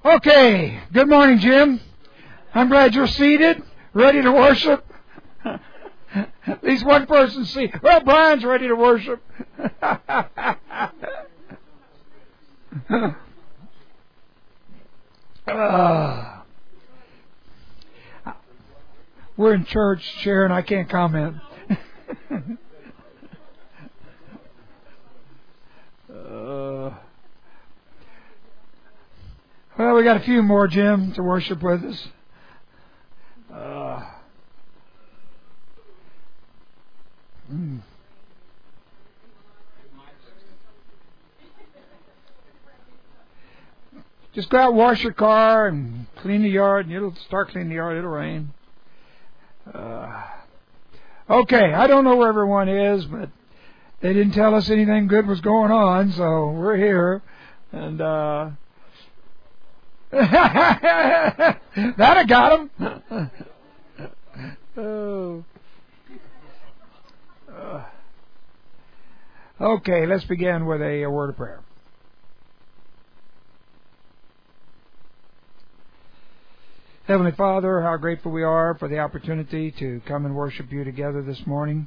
Okay, good morning, Jim. I'm glad you're seated, ready to worship. At least one person's seated. Well, Brian's ready to worship. We're in church, Sharon. I can't comment. Well, we got a few more, Jim, to worship with us. Just go out, wash your car, and clean the yard, and it'll start cleaning the yard. It'll rain. Okay, I don't know where everyone is, but they didn't tell us anything good was going on, so we're here. And that I got him. Okay, let's begin with a word of prayer. Heavenly Father, how grateful we are for the opportunity to come and worship you together this morning.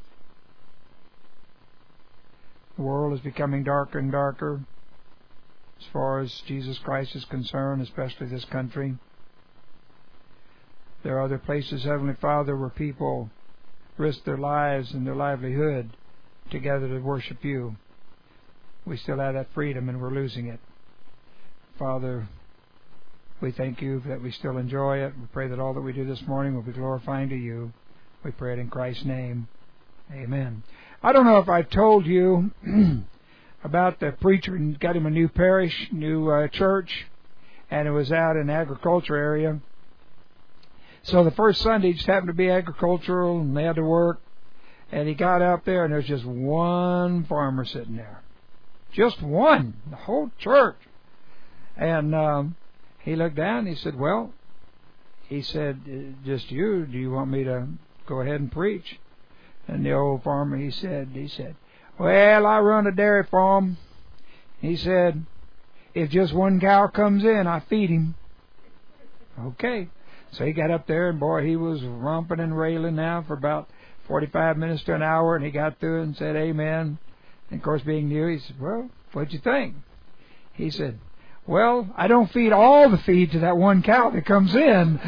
The world is becoming darker and darker as far as Jesus Christ is concerned, especially this country. There are other places, Heavenly Father, where people risk their lives and their livelihood together to worship you. We still have that freedom and we're losing it. Father, we thank you that we still enjoy it. We pray that all that we do this morning will be glorifying to you. We pray it in Christ's name. Amen. I don't know if I've told you about the preacher and got him a new parish, new church, and it was out in the agriculture area. So the first Sunday just happened to be agricultural, and they had to work, and he got out there, and there's just one farmer sitting there. Just one, the whole church. And he looked down, and he said, well, he said, just you, do you want me to go ahead and preach? And the old farmer, he said, well, I run a dairy farm. He said, if just one cow comes in, I feed him. Okay. So he got up there, and boy, he was romping and railing now for about 45 minutes to an hour, and he got through it and said, amen. And of course, being new, he said, well, what'd you think? He said, well, I don't feed all the feed to that one cow that comes in.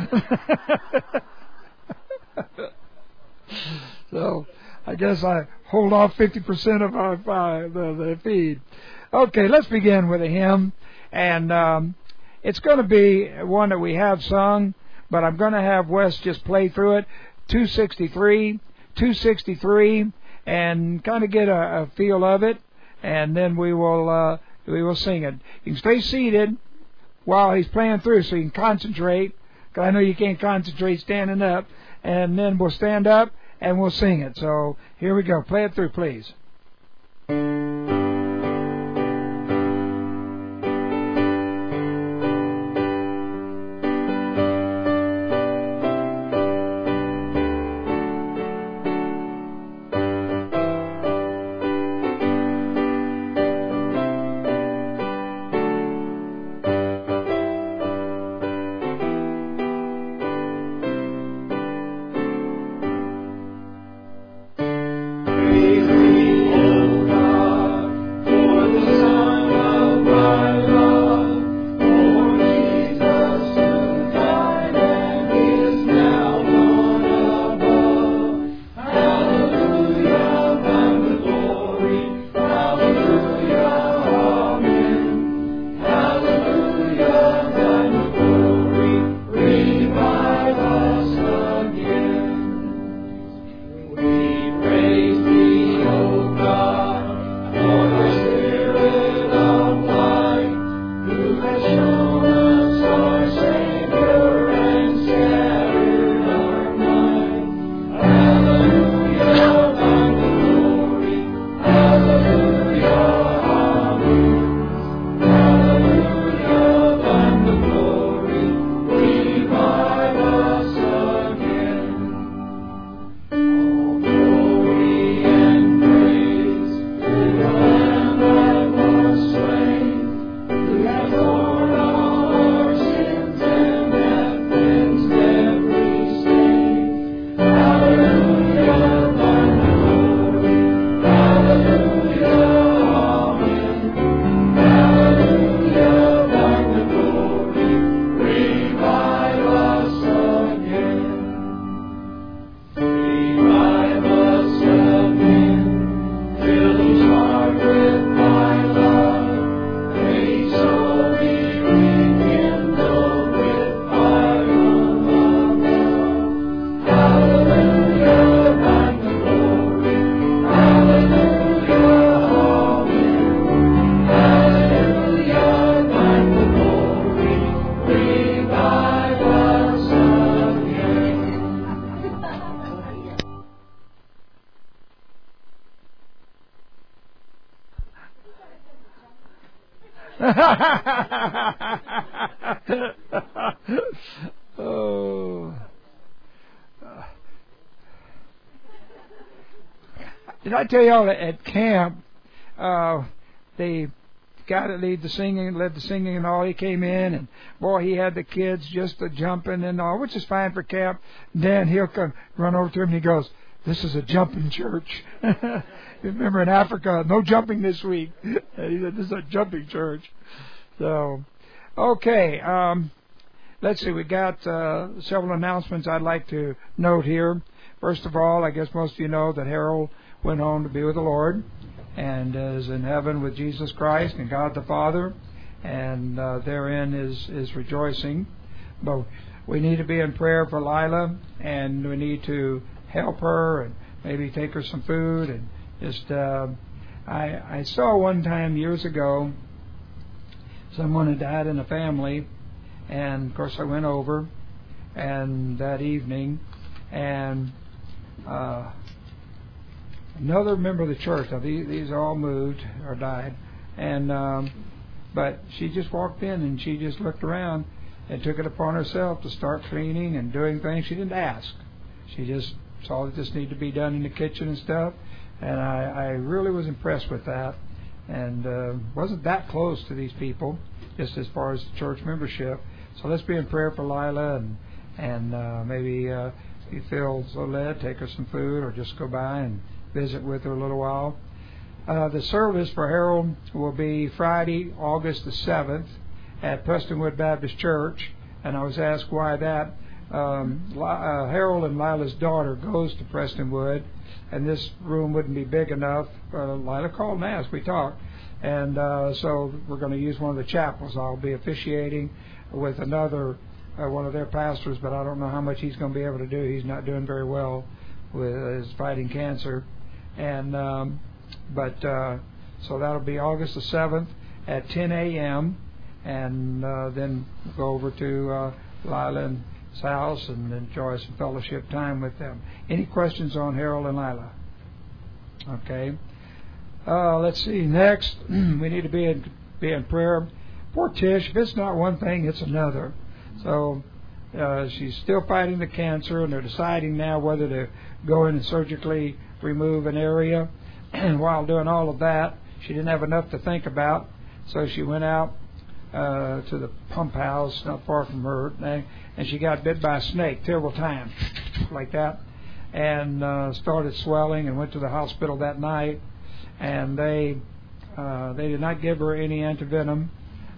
So I guess I hold off 50% of the feed. Okay, let's begin with a hymn. And it's going to be one that we have sung, but I'm going to have Wes just play through it. 263, and kind of get a feel of it, and then we will sing it. You can stay seated while he's playing through so you can concentrate, because I know you can't concentrate standing up, and then we'll stand up and we'll sing it. So here we go. Play it through, please. Praise the Lord. Oh. Did I tell y'all that at camp, the guy that led the singing and all, he came in, and boy, he had the kids just jumping and all, which is fine for camp. And then he'll come run over to him and he goes, "This is a jumping church." Remember in Africa, no jumping this week. And he said, "This is a jumping church." So, okay, let's see. We got several announcements I'd like to note here. First of all, I guess most of you know that Harold went home to be with the Lord and is in heaven with Jesus Christ and God the Father, and therein is rejoicing. But we need to be in prayer for Lila, and we need to help her and maybe take her some food. And just I saw one time years ago someone had died in a family, and of course I went over and that evening, and another member of the church. Now these all moved or died, and but she just walked in and she just looked around and took it upon herself to start cleaning and doing things. She didn't ask. She just saw that this needed to be done in the kitchen and stuff, and I really was impressed with that, and wasn't that close to these people just as far as the church membership. So let's be in prayer for Lila, and maybe if you feel so led, take her some food or just go by and visit with her a little while. The service for Harold will be Friday, August the 7th at Prestonwood Baptist Church, and I was asked why that. Harold and Lila's daughter goes to Prestonwood, and this room wouldn't be big enough. Lila called and asked. We talked, and so we're going to use one of the chapels. I'll be officiating with another one of their pastors, but I don't know how much he's going to be able to do. He's not doing very well with his fighting cancer, and so that'll be August the 7th at 10 a.m. and then go over to Lila and house and enjoy some fellowship time with them. Any questions on Harold and Lila? Okay. Let's see. Next, we need to be in prayer. Poor Tish. If it's not one thing, it's another. So she's still fighting the cancer, and they're deciding now whether to go in and surgically remove an area. And while doing all of that, she didn't have enough to think about, so she went out to the pump house not far from her, and she got bit by a snake, terrible time, like that, and started swelling and went to the hospital that night, and they did not give her any antivenom,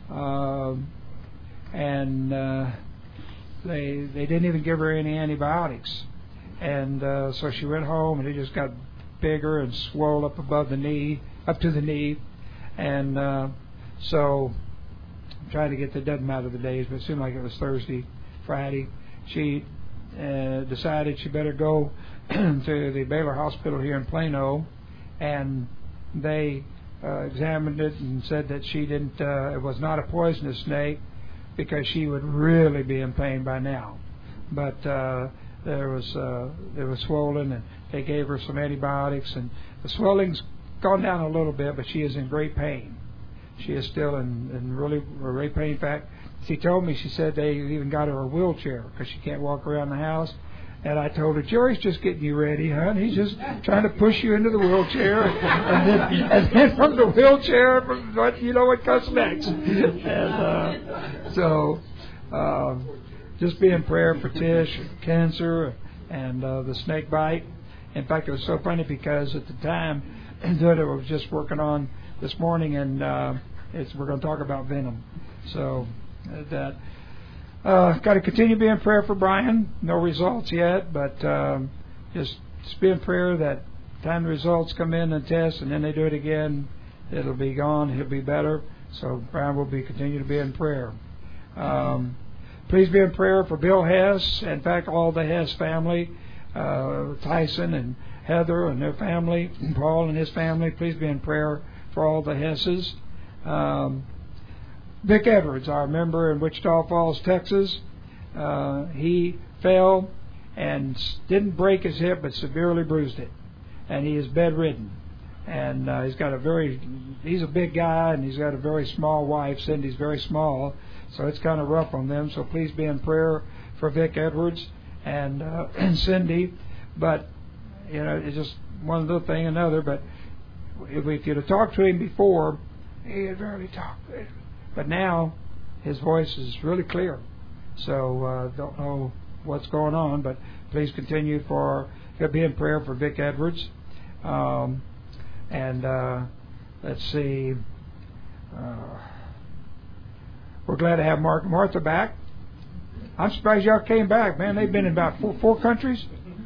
and they didn't even give her any antibiotics, and so she went home, and it just got bigger and swelled up above the knee, up to the knee, and so trying to get the doesn't matter the days, but it seemed like it was Thursday, Friday. She decided she better go to the Baylor Hospital here in Plano, and they examined it and said that she didn't. It was not a poisonous snake because she would really be in pain by now. But there was swollen, and they gave her some antibiotics, and the swelling's gone down a little bit, but she is in great pain. She is still in really great pain. In fact, she told me, she said they even got her a wheelchair because she can't walk around the house. And I told her, Jerry's just getting you ready, hon. He's just trying to push you into the wheelchair. And then from the wheelchair, you know what comes next. And so just be in prayer for Tish, cancer, and the snake bite. In fact, it was so funny because at the time that I was just working on this morning, and we're going to talk about venom. So that got to continue to be in prayer for Brian. No results yet, but just be in prayer that time the results come in and test, and then they do it again, it'll be gone. He'll be better. So Brian will continue to be in prayer. Please be in prayer for Bill Hess. In fact, all the Hess family, Tyson and Heather and their family, Paul and his family. Please be in prayer for all the Hesses. Vic Edwards, our member in Wichita Falls, Texas, he fell and didn't break his hip but severely bruised it, and he is bedridden, and he's a big guy, and he's got a very small wife. Cindy's very small, so it's kind of rough on them. So please be in prayer for Vic Edwards and Cindy. But it's just one little thing another. But if you'd have talked to him before, he had barely talked. But now his voice is really clear. So don't know what's going on, but please continue be in prayer for Vic Edwards. And let's see. We're glad to have Mark and Martha back. I'm surprised y'all came back, man. They've been in about four countries.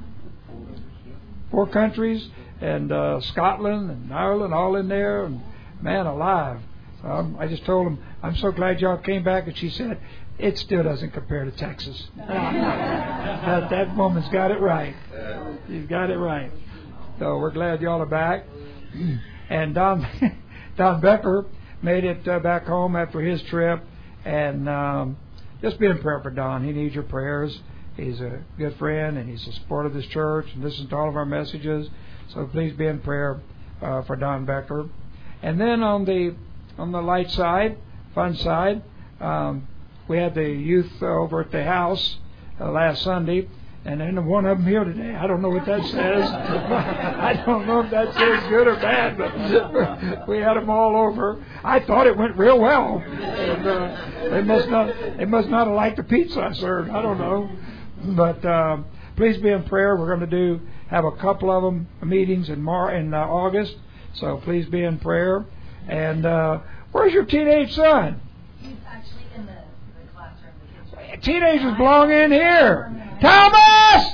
4 countries, and Scotland and Ireland, all in there. And man alive. I just told them, I'm so glad y'all came back. And she said, it still doesn't compare to Texas. that woman's got it right. She's got it right. So we're glad y'all are back. And Don Becker made it back home after his trip. And just be in prayer for Don. He needs your prayers. He's a good friend, and he's a support of this church and listens to all of our messages. So please be in prayer for Don Becker. And then on the light side, fun side, we had the youth over at the house last Sunday, and then one of them here today. I don't know what that says. I don't know if that says good or bad, but we had them all over. I thought it went real well. And, they must not have liked the pizza I served. I don't know. But please be in prayer. We're going to have a couple of them meetings in August. So please be in prayer. And where's your teenage son? He's actually in the classroom. Teenagers belong in here. Thomas!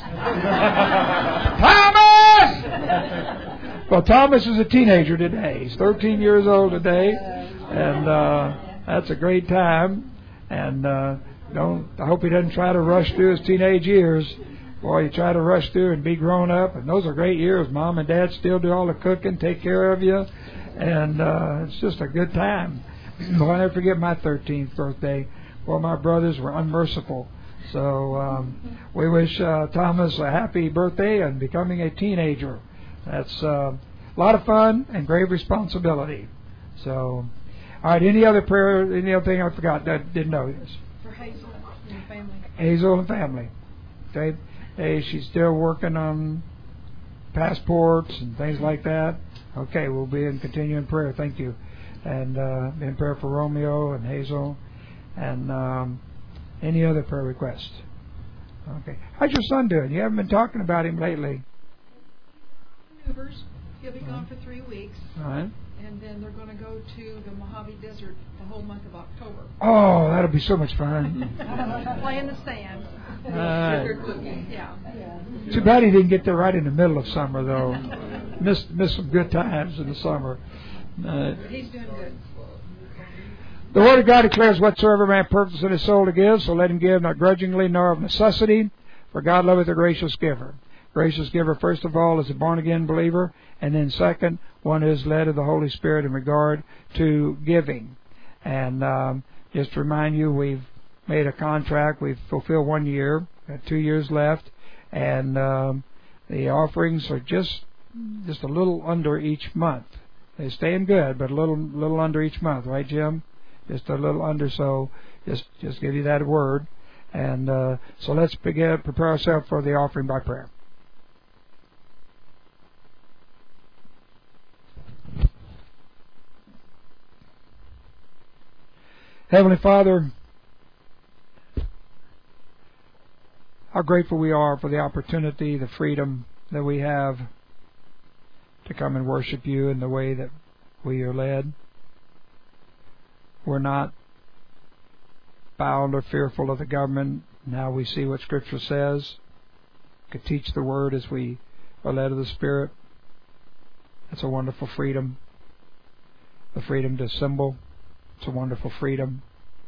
Thomas! Well, Thomas is a teenager today. He's 13 years old today. And that's a great time. And I hope he doesn't try to rush through his teenage years. Boy, you try to rush through and be grown up. And those are great years. Mom and Dad still do all the cooking, take care of you. And it's just a good time. I'll never forget my 13th birthday. Well, my brothers were unmerciful. So we wish Thomas a happy birthday and becoming a teenager. That's a lot of fun and great responsibility. So, all right, any other prayer, any other thing I forgot that didn't know this? For Hazel and family. Hazel and family. Okay. Hey, she's still working on passports and things like that. Okay, we'll be in continuing prayer. Thank you. And in prayer for Romeo and Hazel. And any other prayer requests? Okay. How's your son doing? You haven't been talking about him lately. Maneuvers. He'll be gone for 3 weeks. All right. And then they're going to go to the Mojave Desert the whole month of October. Oh, that'll be so much fun. Play in the sand. Yeah. Too bad he didn't get there right in the middle of summer, though. Missed some good times in the summer. He's doing good. The Word of God declares whatsoever man purposes in his soul to give, so let him give not grudgingly nor of necessity, for God loveth a gracious giver. Gracious giver, first of all, is a born-again believer, and then second, one who is led of the Holy Spirit in regard to giving. And just to remind you, we've made a contract. We've fulfilled 1 year, got 2 years left, and the offerings are just a little under each month. They're staying good, but a little under each month, right, Jim? Just a little under, so just give you that word. And so let's prepare ourselves for the offering by prayer. Heavenly Father, how grateful we are for the opportunity, the freedom that we have to come and worship you in the way that we are led. We're not bound or fearful of the government. Now we see what Scripture says. We could teach the Word as we are led of the Spirit. That's a wonderful freedom. The freedom to assemble. It's a wonderful freedom.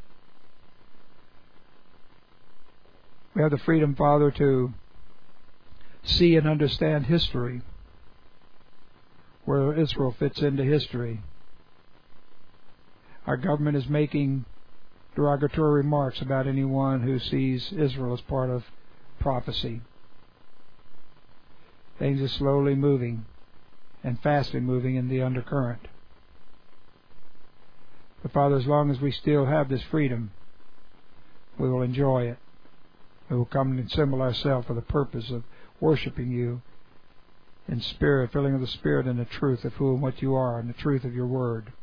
We have the freedom, Father, to see and understand history, where Israel fits into history. Our government is making derogatory remarks about anyone who sees Israel as part of prophecy. Things are slowly moving and fastly moving in the undercurrent. But Father, as long as we still have this freedom, we will enjoy it. We will come and assemble ourselves for the purpose of worshiping you in spirit, filling of the Spirit and the truth of who and what you are and the truth of your word.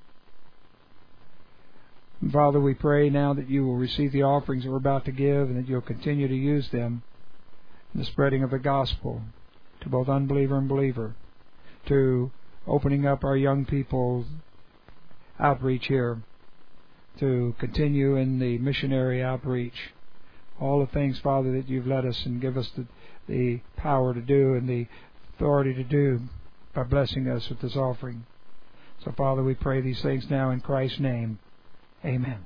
And Father, we pray now that you will receive the offerings that we're about to give and that you'll continue to use them in the spreading of the gospel to both unbeliever and believer, to opening up our young people's outreach here, to continue in the missionary outreach. All the things, Father, that you've led us and give us the power to do and the authority to do by blessing us with this offering. So, Father, we pray these things now in Christ's name. Amen.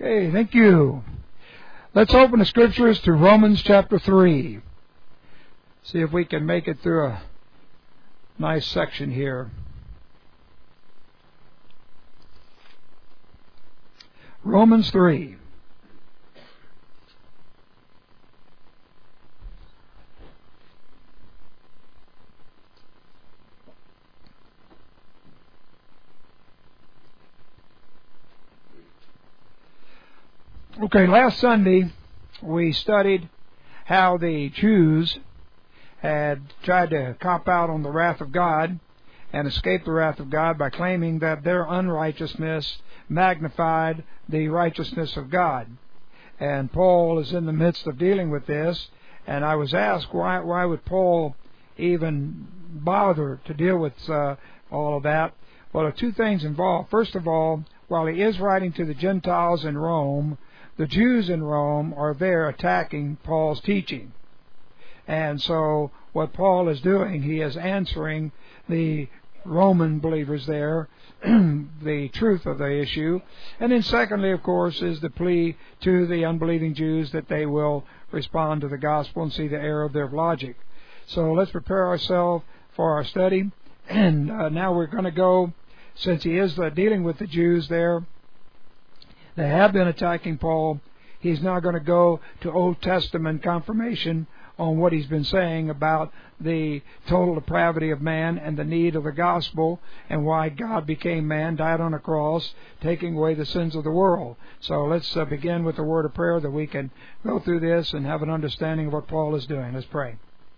Okay, thank you. Let's open the Scriptures to Romans chapter 3. See if we can make it through a nice section here. Romans 3. Okay, last Sunday we studied how the Jews had tried to cop out on the wrath of God and escape the wrath of God by claiming that their unrighteousness magnified the righteousness of God. And Paul is in the midst of dealing with this, and I was asked why would Paul even bother to deal with all of that? Well, there are two things involved. First of all, while he is writing to the Gentiles in Rome, the Jews in Rome are there attacking Paul's teaching. And so what Paul is doing, he is answering the Roman believers there the truth of the issue. And then secondly, of course, is the plea to the unbelieving Jews that they will respond to the gospel and see the error of their logic. So let's prepare ourselves for our study. And now we're going to go, since he is dealing with the Jews there, they have been attacking Paul. He's now going to go to Old Testament confirmation on what he's been saying about the total depravity of man and the need of the gospel and why God became man, died on a cross, taking away the sins of the world. So let's begin with a word of prayer that we can go through this and have an understanding of what Paul is doing. Let's pray.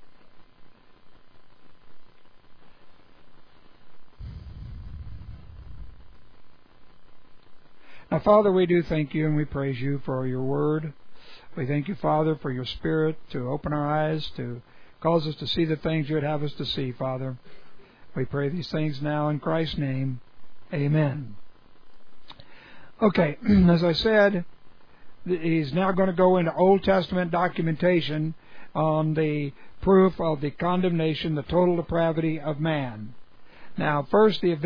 Now, Father, we do thank you and we praise you for your word. We thank you, Father, for your Spirit to open our eyes, to cause us to see the things you would have us to see, Father. We pray these things now in Christ's name. Amen. Okay, as I said, he's now going to go into Old Testament documentation on the proof of the condemnation, the total depravity of man. Now, first, the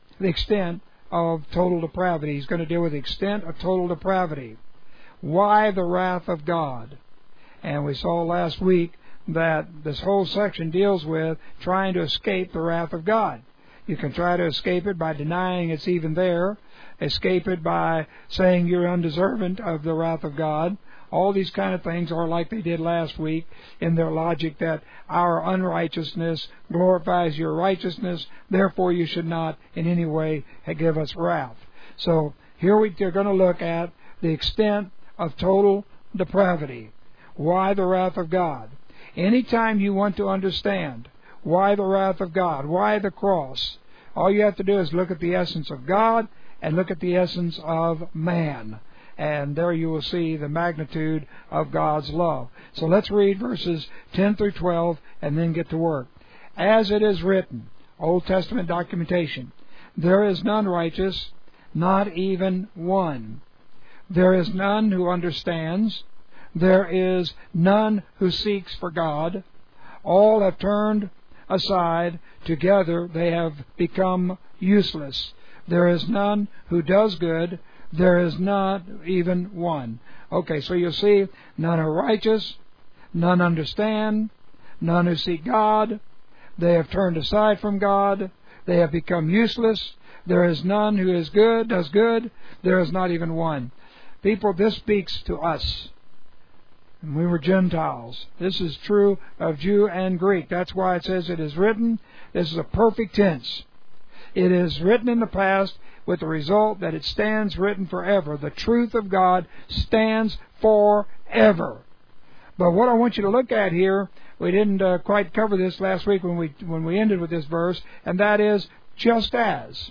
extent of total depravity. He's going to deal with the extent of total depravity. Why the wrath of God? And we saw last week that this whole section deals with trying to escape the wrath of God. You can try to escape it by denying it's even there, escape it by saying you're undeserving of the wrath of God. All these kind of things are like they did last week in their logic that our unrighteousness glorifies your righteousness, therefore you should not in any way give us wrath. So here we're going to look at the extent of total depravity. Why the wrath of God? Anytime you want to understand why the wrath of God, why the cross, all you have to do is look at the essence of God and look at the essence of man. And there you will see the magnitude of God's love. So let's read verses 10 through 12 and then get to work. As it is written, Old Testament documentation, there is none righteous, not even one. There is none who understands. There is none who seeks for God. All have turned aside. Together they have become useless. There is none who does good. There is not even one. Okay, so you'll see, none are righteous, none understand, none who seek God. They have turned aside from God. They have become useless. There is none who is good, does good. There is not even one. People, this speaks to us. And we were Gentiles. This is true of Jew and Greek. That's why it says it is written. This is a perfect tense. It is written in the past with the result that it stands written forever. The truth of God stands forever. But what I want you to look at here, we didn't quite cover this last week when we ended with this verse, and that is just as.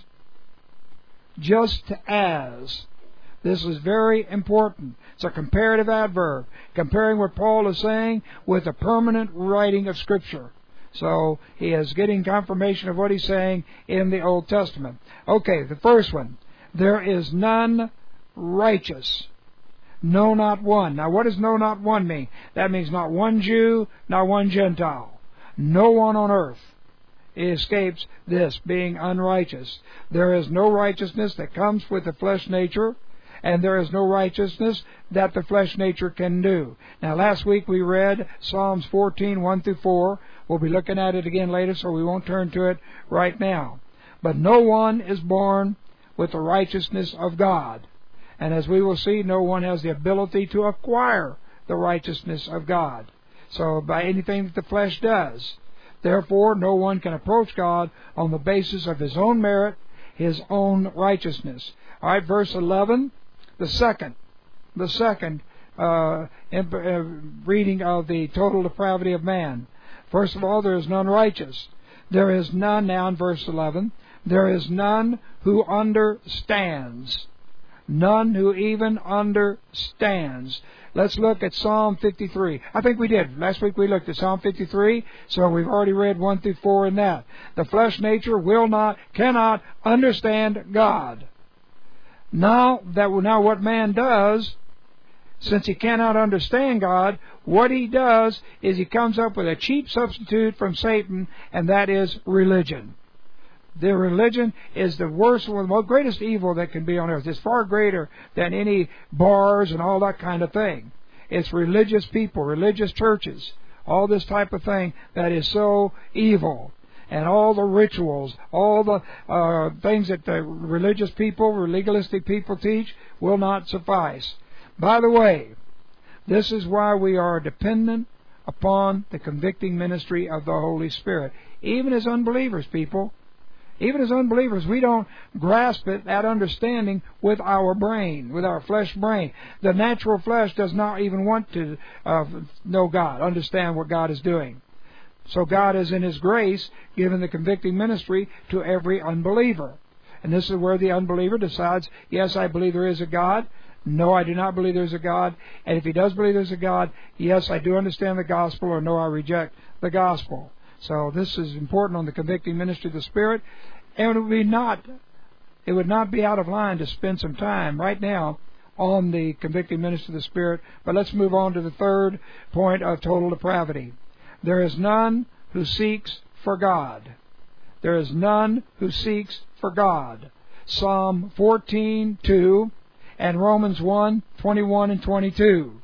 Just as. This is very important. It's a comparative adverb, comparing what Paul is saying with the permanent writing of Scripture. So he is getting confirmation of what he's saying in the Old Testament. Okay, the first one. There is none righteous. No, not one. Now, what does no, not one mean? That means not one Jew, not one Gentile. No one on earth escapes this, being unrighteous. There is no righteousness that comes with the flesh nature, and there is no righteousness that the flesh nature can do. Now, last week we read Psalms 14, 1 through 4. We'll be looking at it again later, so we won't turn to it right now. But no one is born with the righteousness of God. And as we will see, no one has the ability to acquire the righteousness of God. So by anything that the flesh does. Therefore, no one can approach God on the basis of his own merit, his own righteousness. All right, verse 11, the second reading of the total depravity of man. First of all, there is none righteous. There is none, now in verse 11, there is none who understands. None who even understands. Let's look at Psalm 53. I think we did. Last week we looked at Psalm 53, so we've already read 1 through 4 in that. The flesh nature cannot understand God. Now what man does, since he cannot understand God, what he does is he comes up with a cheap substitute from Satan, and that is religion. Their religion is the worst, one of the most greatest evil that can be on earth. It's far greater than any bars and all that kind of thing. It's religious people, religious churches, all this type of thing that is so evil. And all the rituals, all the things that the religious people, legalistic people teach will not suffice. By the way, this is why we are dependent upon the convicting ministry of the Holy Spirit. Even as unbelievers, people. Even as unbelievers, we don't grasp it, that understanding, with our brain, with our flesh brain. The natural flesh does not even want to know God, understand what God is doing. So God is in His grace given the convicting ministry to every unbeliever. And this is where the unbeliever decides, yes, I believe there is a God. No, I do not believe there is a God. And if he does believe there is a God, yes, I do understand the gospel, or no, I reject the gospel. So this is important on the convicting ministry of the Spirit. And it would not be out of line to spend some time right now on the convicting ministry of the Spirit. But let's move on to the third point of total depravity. There is none who seeks for God. There is none who seeks for God. Psalm 14:2 and Romans 1:21 and 22.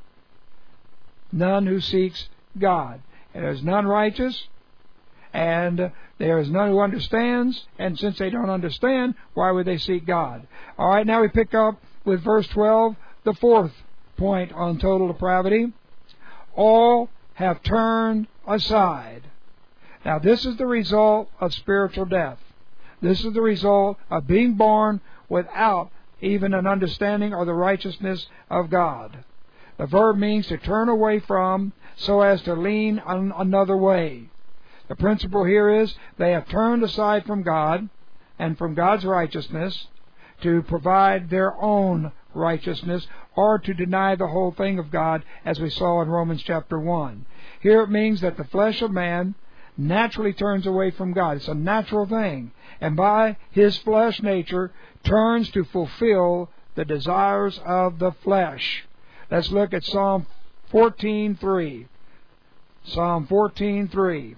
None who seeks God. And there is none righteous, and there is none who understands, and since they don't understand, why would they seek God? All right, now we pick up with verse 12, the fourth point on total depravity. All have turned aside. Now this is the result of spiritual death. This is the result of being born without even an understanding of the righteousness of God. The verb means to turn away from, so as to lean on another way. The principle here is they have turned aside from God and from God's righteousness to provide their own righteousness, or to deny the whole thing of God, as we saw in Romans chapter 1. Here it means that the flesh of man naturally turns away from God. It's a natural thing. And by his flesh nature turns to fulfill the desires of the flesh. Let's look at Psalm 14:3. Psalm 14:3.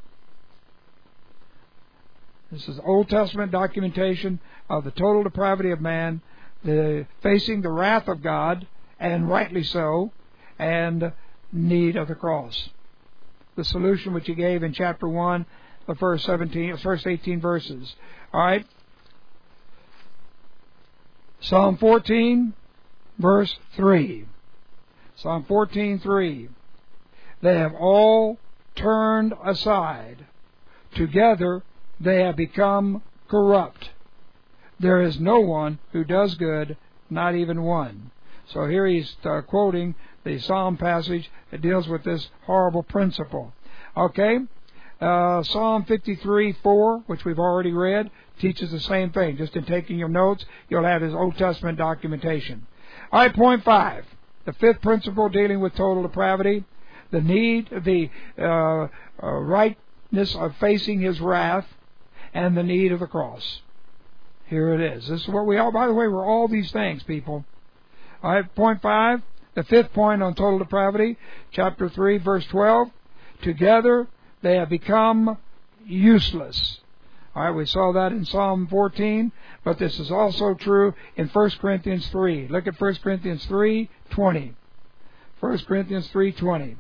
This is Old Testament documentation of the total depravity of man, facing the wrath of God, and rightly so, and need of the cross. The solution which he gave in chapter 1, the first 18 verses. All right. Psalm 14, verse 3. Psalm 14:3. They have all turned aside. Together they have become corrupt. There is no one who does good, not even one. So here he's quoting the Psalm passage that deals with this horrible principle. Okay? Psalm 53:4, which we've already read, teaches the same thing. Just in taking your notes, you'll have his Old Testament documentation. All right, point 5. The fifth principle dealing with total depravity, the need, the rightness of facing his wrath, and the need of the cross. Here it is. This is what we all, by the way, we're all these things, people. All right, point 5, the fifth point on total depravity, chapter 3, verse 12. Together they have become useless. All right, we saw that in Psalm 14, but this is also true in 1 Corinthians 3. Look at 1 Corinthians 3:20. 1 Corinthians 3:20.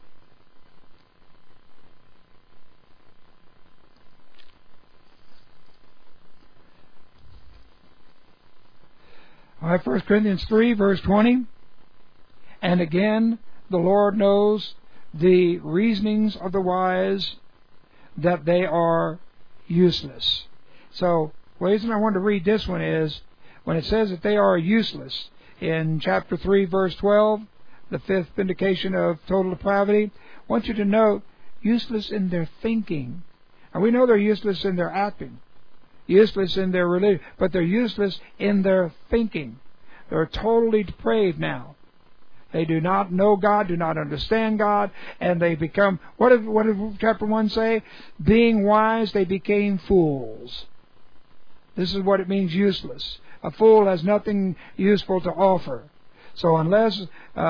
All right, 1 Corinthians 3, verse 20. And again, the Lord knows the reasonings of the wise, that they are useless. So, the reason I wanted to read this one is, when it says that they are useless, in chapter 3, verse 12, the fifth vindication of total depravity, I want you to note, useless in their thinking. And we know they're useless in their acting, useless in their religion, but they're useless in their thinking. They're totally depraved now. They do not know God, do not understand God, and they become, what did chapter 1 say? Being wise, they became fools. This is what it means, useless. A fool has nothing useful to offer. So unless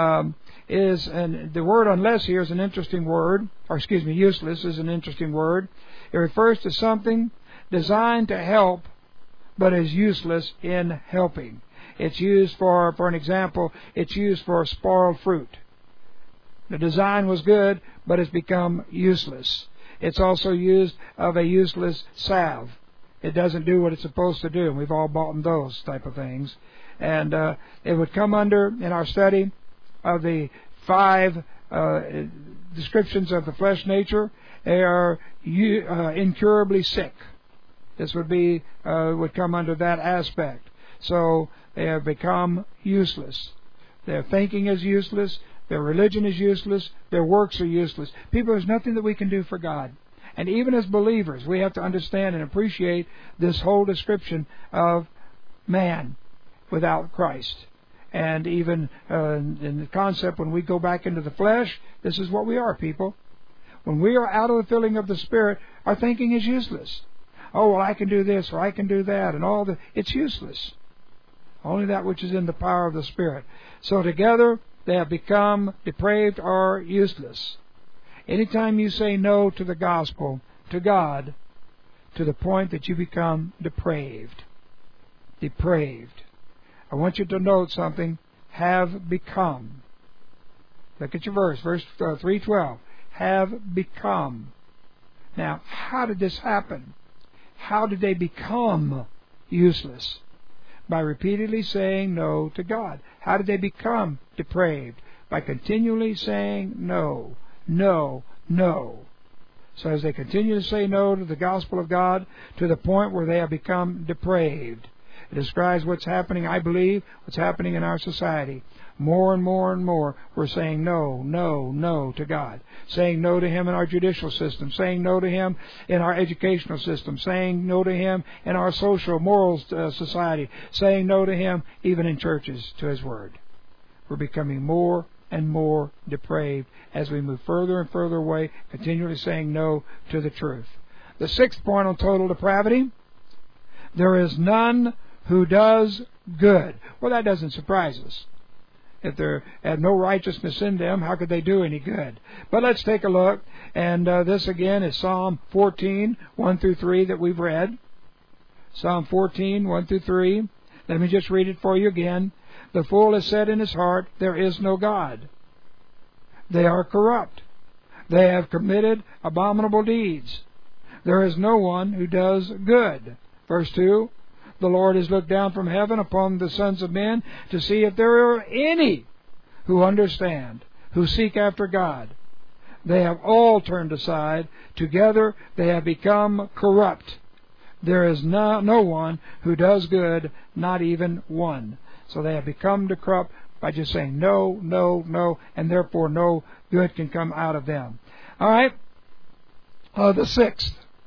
and the word unless here is an interesting word, useless is an interesting word. It refers to something designed to help, but is useless in helping. It's used for an example, it's used for spoiled fruit. The design was good, but it's become useless. It's also used of a useless salve. It doesn't do what it's supposed to do. We've all bought those type of things. And it would come under, in our study of the 5 descriptions of the flesh nature, they are incurably sick. This would come under that aspect. So they have become useless. Their thinking is useless. Their religion is useless. Their works are useless. People, there's nothing that we can do for God. And even as believers, we have to understand and appreciate this whole description of man without Christ. And even in the concept, when we go back into the flesh, this is what we are, people. When we are out of the filling of the Spirit, our thinking is useless. Oh, well, I can do this or I can do that, and it's useless. Only that which is in the power of the Spirit. So together, they have become depraved or useless. Anytime you say no to the gospel, to God, to the point that you become depraved. Depraved. I want you to note something. Have become. Look at your verse 3:12. Have become. Now, how did this happen? How did they become useless? By repeatedly saying no to God. How did they become depraved? By continually saying no, no, no. So as they continue to say no to the gospel of God, to the point where they have become depraved. It describes what's happening, I believe, what's happening in our society. More and more and more, we're saying no, no, no to God. Saying no to Him in our judicial system. Saying no to Him in our educational system. Saying no to Him in our social, moral society. Saying no to Him even in churches, to His Word. We're becoming more and more depraved as we move further and further away, continually saying no to the truth. The 6th point on total depravity, there is none who does good. Well, that doesn't surprise us. If they have no righteousness in them, how could they do any good? But let's take a look. And this again is Psalm 14, 1 through 3 that we've read. Psalm 14, 1 through 3. Let me just read it for you again. The fool has said in his heart, there is no God. They are corrupt. They have committed abominable deeds. There is no one who does good. Verse 2. The Lord has looked down from heaven upon the sons of men to see if there are any who understand, who seek after God. They have all turned aside. Together they have become corrupt. There is no one who does good, not even one. So they have become corrupt by just saying no, no, no, and therefore no good can come out of them. All right. The 6th.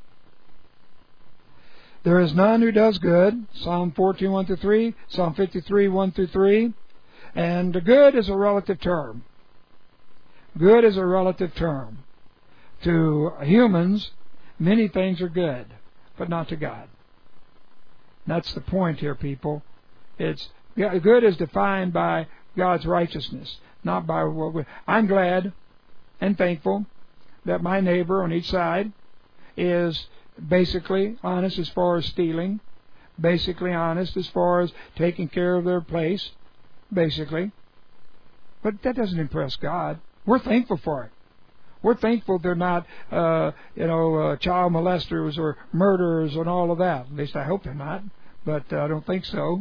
There is none who does good. Psalm 14, 1 through 3. Psalm 53, 1 through 3. And good is a relative term. Good is a relative term. To humans, many things are good, but not to God. That's the point here, people. Good is defined by God's righteousness, not by what I'm glad and thankful that my neighbor on each side is basically honest as far as stealing, basically honest as far as taking care of their place, basically. But that doesn't impress God. We're thankful for it. We're thankful they're not, child molesters or murderers and all of that. At least I hope they're not, but I don't think so.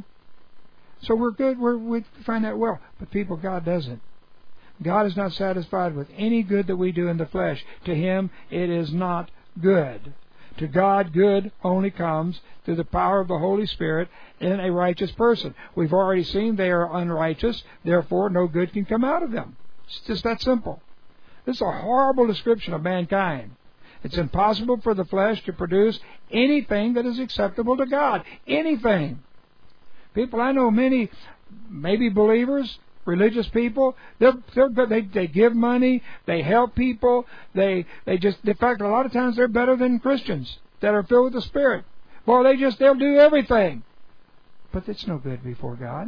So we're good. We find that well. But people, God doesn't. God is not satisfied with any good that we do in the flesh. To Him, it is not good. To God, good only comes through the power of the Holy Spirit in a righteous person. We've already seen they are unrighteous, therefore no good can come out of them. It's just that simple. This is a horrible description of mankind. It's impossible for the flesh to produce anything that is acceptable to God. Anything. People, I know many, maybe believers, religious people, they're good. They give money, they help people, they just, in fact, a lot of times they're better than Christians that are filled with the Spirit. Boy, they'll do everything. But it's no good before God.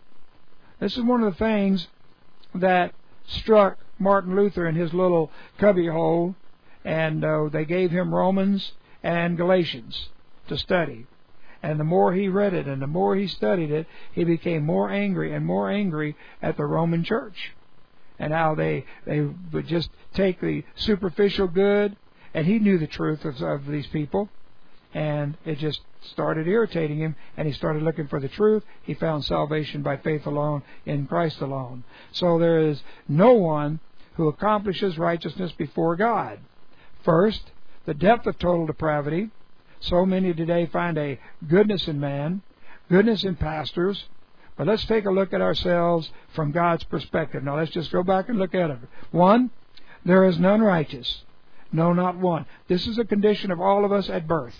This is one of the things that struck Martin Luther in his little cubbyhole, and they gave him Romans and Galatians to study. And the more he read it and the more he studied it, he became more angry and more angry at the Roman church. And how they would just take the superficial good, and he knew the truth of these people. And it just started irritating him, and he started looking for the truth. He found salvation by faith alone, in Christ alone. So there is no one who accomplishes righteousness before God. First, the depth of total depravity. So many today find a goodness in man, goodness in pastors. But let's take a look at ourselves from God's perspective. Now let's just go back and look at it. 1, there is none righteous. No, not one. This is a condition of all of us at birth.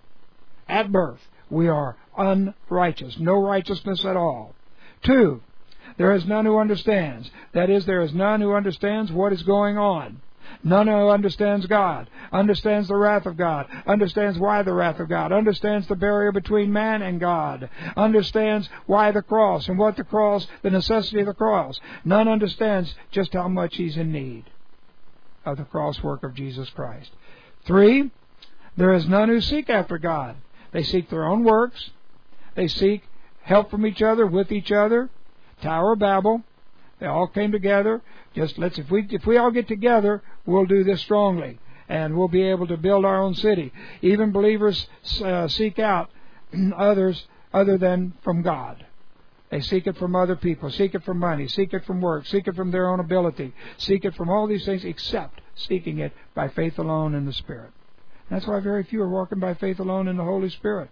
At birth, we are unrighteous. No righteousness at all. 2, there is none who understands. That is, there is none who understands what is going on. None who understands God, understands the wrath of God, understands why the wrath of God, understands the barrier between man and God, understands why the cross and what the cross, the necessity of the cross. None understands just how much he's in need of the cross work of Jesus Christ. 3, there is none who seek after God. They seek their own works. They seek help from each other, with each other. Tower of Babel. They all came together. If we all get together, we'll do this strongly, and we'll be able to build our own city. Even believers seek out others other than from God. They seek it from other people, seek it from money, seek it from work, seek it from their own ability, seek it from all these things, except seeking it by faith alone in the Spirit. That's why very few are walking by faith alone in the Holy Spirit.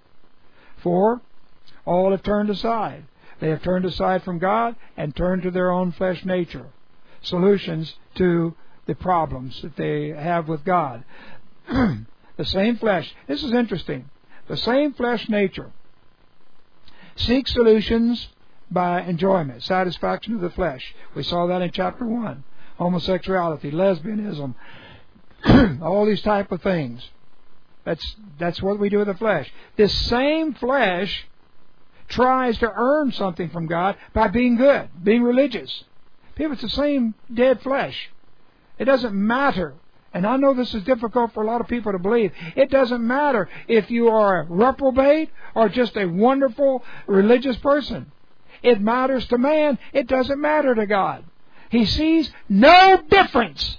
4, all have turned aside. They have turned aside from God and turned to their own flesh nature. Solutions to the problems that they have with God. The same flesh. This is interesting. The same flesh nature seeks solutions by enjoyment, satisfaction of the flesh. We saw that in chapter 1. Homosexuality, lesbianism, all these type of things. That's what we do with the flesh. This same flesh tries to earn something from God by being good, being religious. People, it's the same dead flesh. It doesn't matter. And I know this is difficult for a lot of people to believe. It doesn't matter if you are a reprobate or just a wonderful religious person. It matters to man. It doesn't matter to God. He sees no difference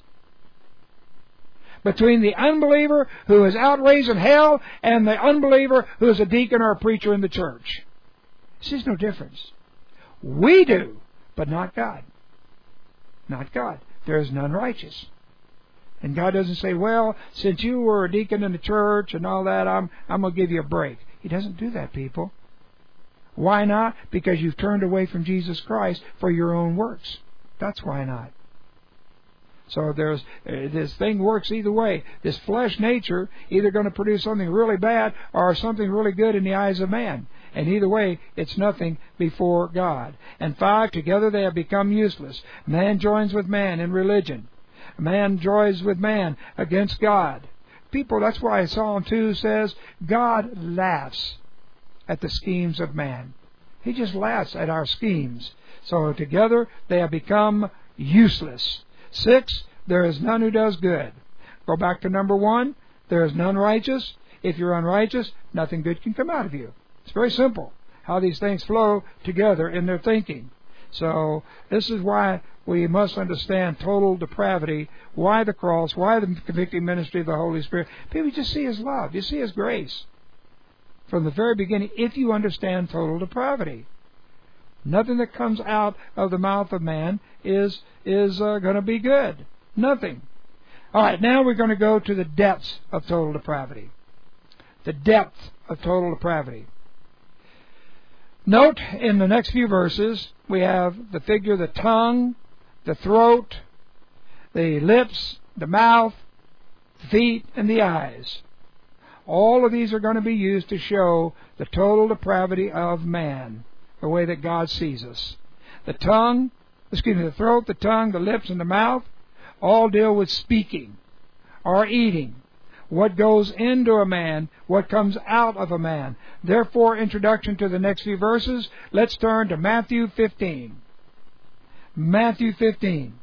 between the unbeliever who is outraised in hell and the unbeliever who is a deacon or a preacher in the church. He sees no difference. We do, but not God. Not God. There is none righteous. And God doesn't say, well, since you were a deacon in the church and all that, I'm going to give you a break. He doesn't do that, people. Why not? Because you've turned away from Jesus Christ for your own works. That's why not. So this thing works either way. This flesh nature either going to produce something really bad or something really good in the eyes of man. And either way, it's nothing before God. And 5, together they have become useless. Man joins with man in religion. Man joins with man against God. People, that's why Psalm 2 says, God laughs at the schemes of man. He just laughs at our schemes. So together they have become useless. 6, there is none who does good. Go back to number 1. There is none righteous. If you're unrighteous, nothing good can come out of you. It's very simple how these things flow together in their thinking. So this is why we must understand total depravity, why the cross, why the convicting ministry of the Holy Spirit. People just see His love. You see His grace from the very beginning if you understand total depravity. Nothing that comes out of the mouth of man is going to be good. Nothing. All right, now we're going to go to the depths of total depravity. The depth of total depravity. Note in the next few verses, we have the figure, the tongue, the throat, the lips, the mouth, the feet, and the eyes. All of these are going to be used to show the total depravity of man, the way that God sees us. The throat, the tongue, the lips, and the mouth all deal with speaking or eating. What goes into a man, what comes out of a man. Therefore, introduction to the next few verses. Let's turn to Matthew 15. Matthew 15.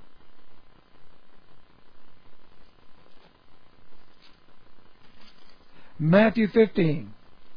Matthew 15.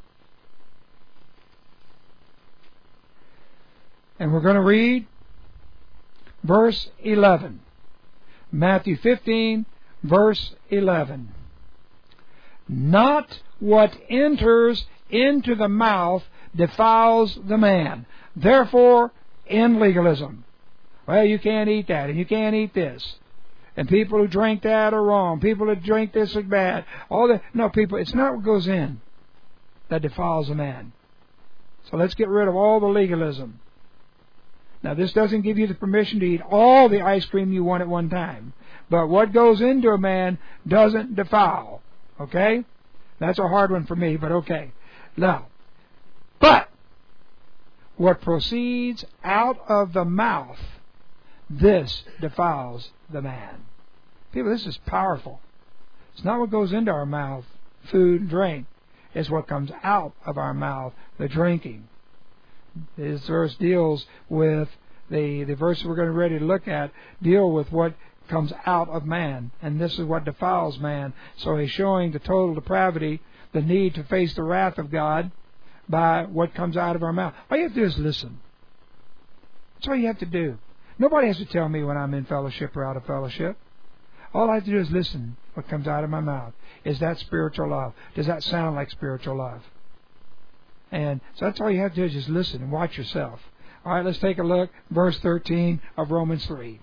And we're going to read verse 11. Matthew 15, verse 11. Not what enters into the mouth defiles the man. Therefore, in legalism. Well, you can't eat that, and you can't eat this. And people who drink that are wrong. People who drink this are bad. All that. No, people, it's not what goes in that defiles a man. So let's get rid of all the legalism. Now, this doesn't give you the permission to eat all the ice cream you want at one time. But what goes into a man doesn't defile. Okay? That's a hard one for me, but okay. Now, but what proceeds out of the mouth, this defiles the man. People, this is powerful. It's not what goes into our mouth, food and drink. It's what comes out of our mouth, the drinking. This verse deals with the verse we're going to ready to look at, deal with what comes out of man, and this is what defiles man. So he's showing the total depravity, the need to face the wrath of God by what comes out of our mouth. All you have to do is listen. That's all you have to do. Nobody has to tell me when I'm in fellowship or out of fellowship. All I have to do is listen what comes out of my mouth. Is that spiritual love? Does that sound like spiritual love? And so that's all you have to do is just listen and watch yourself. All right, let's take a look. Verse 13 of Romans 3.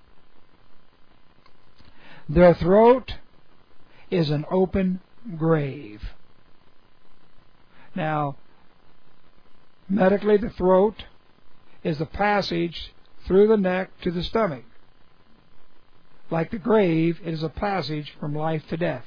Their throat is an open grave. Now, medically, the throat is the passage through the neck to the stomach. Like the grave, it is a passage from life to death.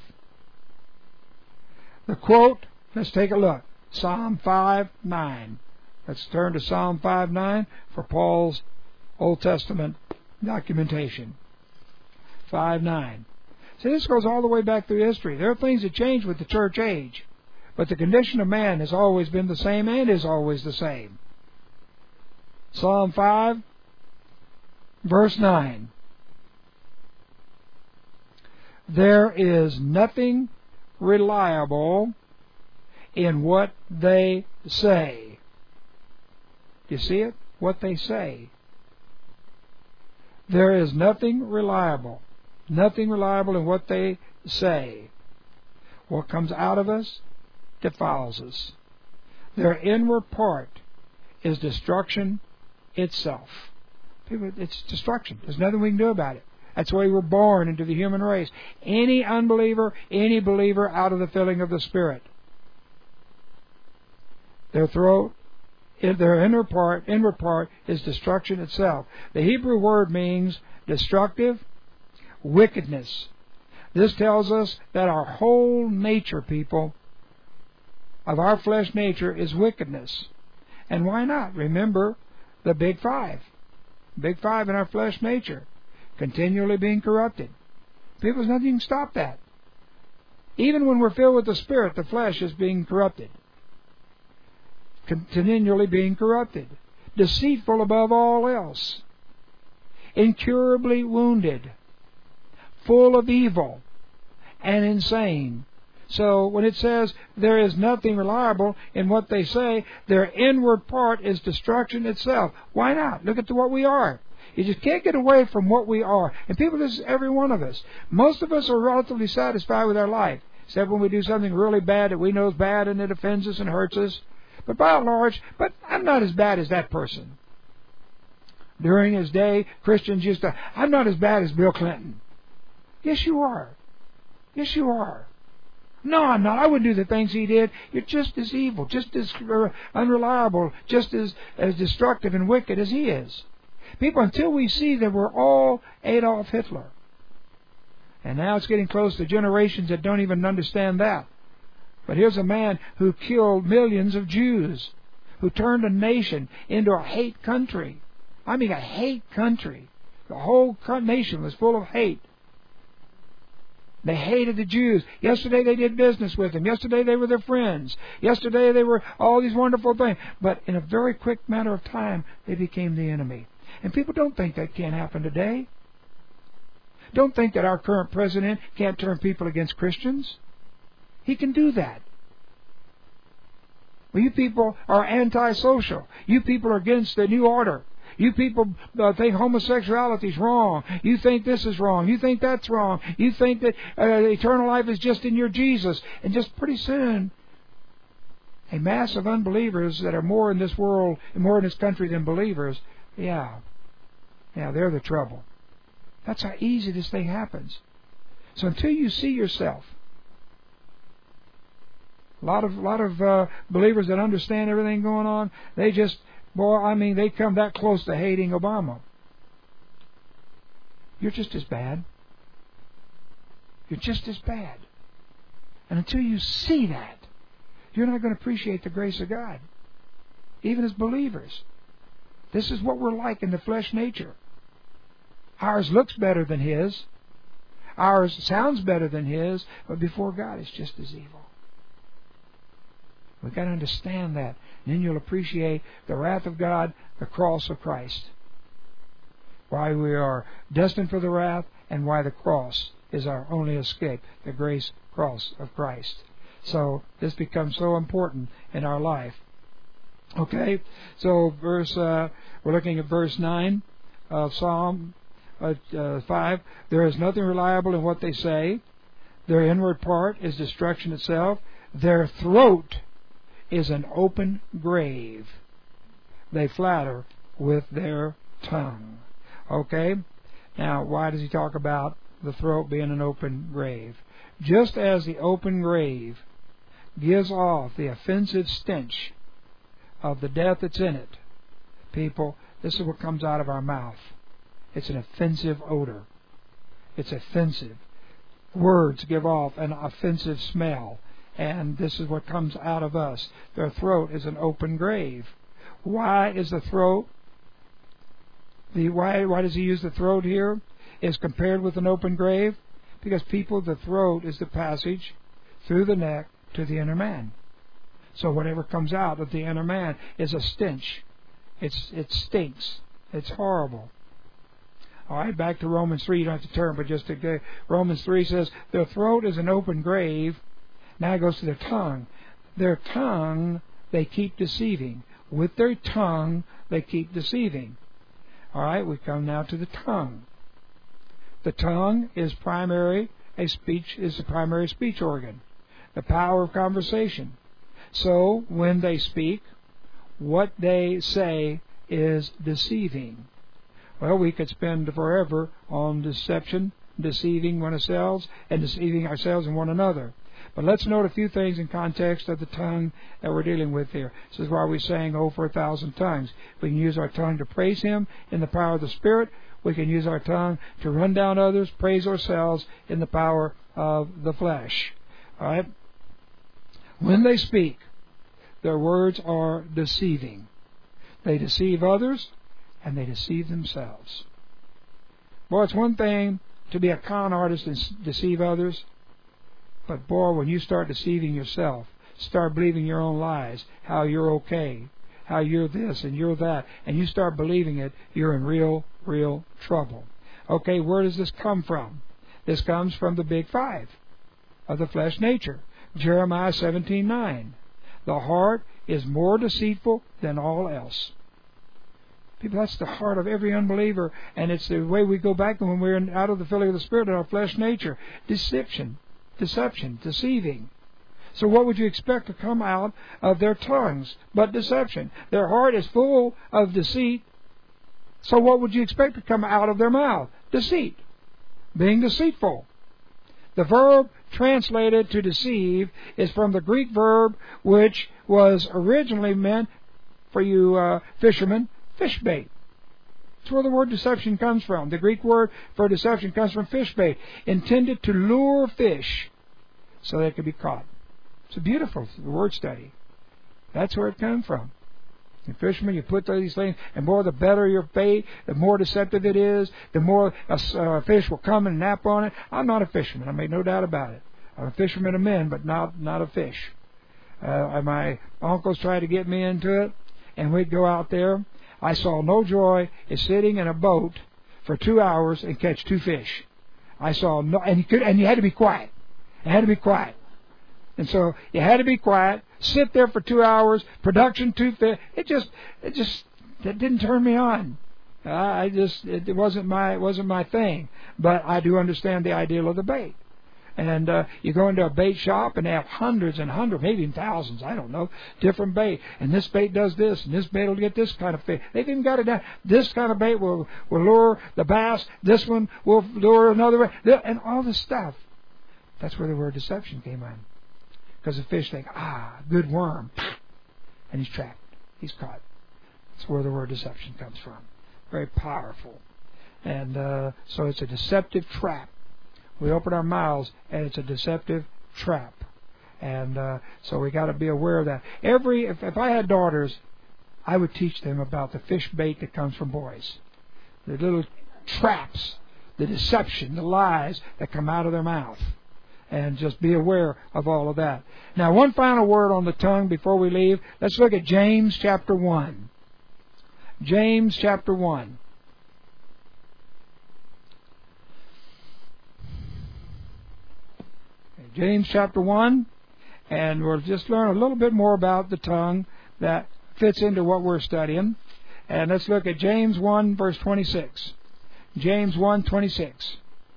The quote, let's take a look. Psalm 5:9. Let's turn to Psalm 5:9 for Paul's Old Testament documentation. 5:9. See, this goes all the way back through history. There are things that change with the church age, but the condition of man has always been the same and is always the same. Psalm 5, verse 9. There is nothing reliable in what they say. You see it? What they say. There is nothing reliable. Nothing reliable in what they say. What comes out of us defiles us. Their inward part is destruction itself. People, it's destruction. There's nothing we can do about it. That's why we were born into the human race. Any unbeliever, any believer out of the filling of the Spirit. Their throat, their inward part is destruction itself. The Hebrew word means destructive, wickedness. This tells us that our whole nature, people, of our flesh nature is wickedness. And why not? Remember the big five. Big five in our flesh nature. Continually being corrupted. People, there's nothing can stop that. Even when we're filled with the Spirit, the flesh is being corrupted. Continually being corrupted. Deceitful above all else. Incurably wounded. Full of evil. And insane. So when it says there is nothing reliable in what they say, their inward part is destruction itself. Why not? Look at what we are. You just can't get away from what we are. And people, this is every one of us. Most of us are relatively satisfied with our life, except when we do something really bad that we know is bad and it offends us and hurts us. But by and large, I'm not as bad as that person. During his day, Christians used to, I'm not as bad as Bill Clinton. Yes, you are. Yes, you are. No, I'm not. I wouldn't do the things he did. You're just as evil, just as unreliable, just as destructive and wicked as he is. People, until we see that we're all Adolf Hitler. And now it's getting close to generations that don't even understand that. But here's a man who killed millions of Jews, who turned a nation into a hate country. I mean a hate country. The whole nation was full of hate. They hated the Jews. Yesterday they did business with them. Yesterday they were their friends. Yesterday they were all these wonderful things. But in a very quick matter of time, they became the enemy. And people don't think that can't happen today. Don't think that our current president can't turn people against Christians. He can do that. Well, you people are antisocial. You people are against the new order. You people think homosexuality is wrong. You think this is wrong. You think that's wrong. You think that eternal life is just in your Jesus. And just pretty soon, a mass of unbelievers that are more in this world and more in this country than believers, yeah, they're the trouble. That's how easy this thing happens. So until you see yourself, a lot of believers that understand everything going on, they just, they come that close to hating Obama. You're just as bad. You're just as bad. And until you see that, you're not going to appreciate the grace of God. Even as believers. This is what we're like in the flesh nature. Ours looks better than his. Ours sounds better than his. But before God, it's just as evil. We've got to understand that. And then you'll appreciate the wrath of God, the cross of Christ. Why we are destined for the wrath and why the cross is our only escape. The grace cross of Christ. So this becomes so important in our life. Okay, so we're looking at verse 9 of Psalm 5. There is nothing reliable in what they say. Their inward part is destruction itself. Their throat is an open grave. They flatter with their tongue. Okay, now why does he talk about the throat being an open grave? Just as the open grave gives off the offensive stench of the death that's in it. People, this is what comes out of our mouth. It's an offensive odor. It's offensive. Words give off an offensive smell. And this is what comes out of us. Their throat is an open grave. Why is the throat? Why does he use the throat here? Is compared with an open grave? Because people, the throat is the passage through the neck to the inner man. So whatever comes out of the inner man is a stench. It stinks. It's horrible. All right, back to Romans 3. You don't have to turn, but just to go. Romans 3 says, their throat is an open grave. Now it goes to their tongue. Their tongue they keep deceiving. With their tongue they keep deceiving. All right, we come now to the tongue. The tongue is the primary speech organ. The power of conversation. So, when they speak, what they say is deceiving. Well, we could spend forever on deception, deceiving ourselves, and deceiving ourselves and one another. But let's note a few things in context of the tongue that we're dealing with here. This is why we sang, oh, for 1,000 tongues. We can use our tongue to praise Him in the power of the Spirit. We can use our tongue to run down others, praise ourselves in the power of the flesh. All right? When they speak, their words are deceiving. They deceive others, and they deceive themselves. Boy, it's one thing to be a con artist and deceive others, but boy, when you start deceiving yourself, start believing your own lies, how you're okay, how you're this and you're that, and you start believing it, you're in real trouble. Okay, where does this come from? This comes from the big five of the flesh nature. Jeremiah 17:9. The heart is more deceitful than all else. People, that's the heart of every unbeliever, and it's the way we go back when we're out of the filling of the Spirit in our flesh nature. Deception, deceiving. So what would you expect to come out of their tongues but deception? Their heart is full of deceit. So what would you expect to come out of their mouth? Deceit. Being deceitful. The verb translated to deceive is from the Greek verb which was originally meant, for you fishermen, fish bait. That's where the word deception comes from. The Greek word for deception comes from fish bait, intended to lure fish so they could be caught. It's a beautiful word study. That's where it comes from. And fishermen, you put these things, and more the better your bait, the more deceptive it is, the more a fish will come and nap on it. I'm not a fisherman. I make no doubt about it. I'm a fisherman of men, but not a fish. My uncles tried to get me into it, and we'd go out there. I saw no joy in sitting in a boat for 2 hours and catch 2 fish. I saw no, and you had to be quiet. You had to be quiet. And so you had to be quiet, sit there for 2 hours, production 2 fish. That didn't turn me on. It wasn't my thing. But I do understand the ideal of the bait. And you go into a bait shop and they have hundreds and hundreds, maybe even thousands, I don't know, different bait. And this bait does this, and this bait will get this kind of fish. They've even got it down. This kind of bait will lure the bass. This one will lure another, and all this stuff. That's where the word deception came in. Because the fish think, good worm. And he's trapped. He's caught. That's where the word deception comes from. Very powerful. And so it's a deceptive trap. We open our mouths, and it's a deceptive trap. And so we got to be aware of that. If I had daughters, I would teach them about the fish bait that comes from boys. The little traps, the deception, the lies that come out of their mouth. And just be aware of all of that. Now, one final word on the tongue before we leave. Let's look at James chapter 1. James chapter 1. James chapter 1. And we'll just learn a little bit more about the tongue that fits into what we're studying. And let's look at James 1, verse 26. James 1:26.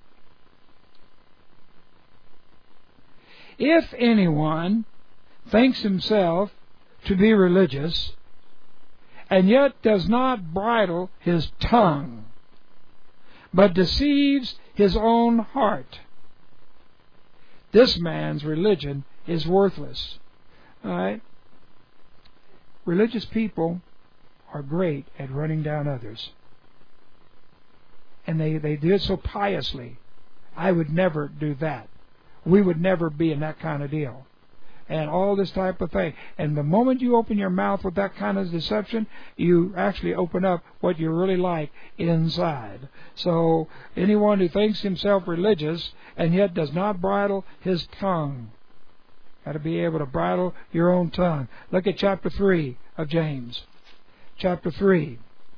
If anyone thinks himself to be religious, and yet does not bridle his tongue, but deceives his own heart, this man's religion is worthless. All right? Religious people are great at running down others. And they do it so piously. I would never do that. We would never be in that kind of deal. And all this type of thing. And the moment you open your mouth with that kind of deception, you actually open up what you're really like inside. So anyone who thinks himself religious and yet does not bridle his tongue. Got to be able to bridle your own tongue. Look at chapter 3 of James. Chapter 3.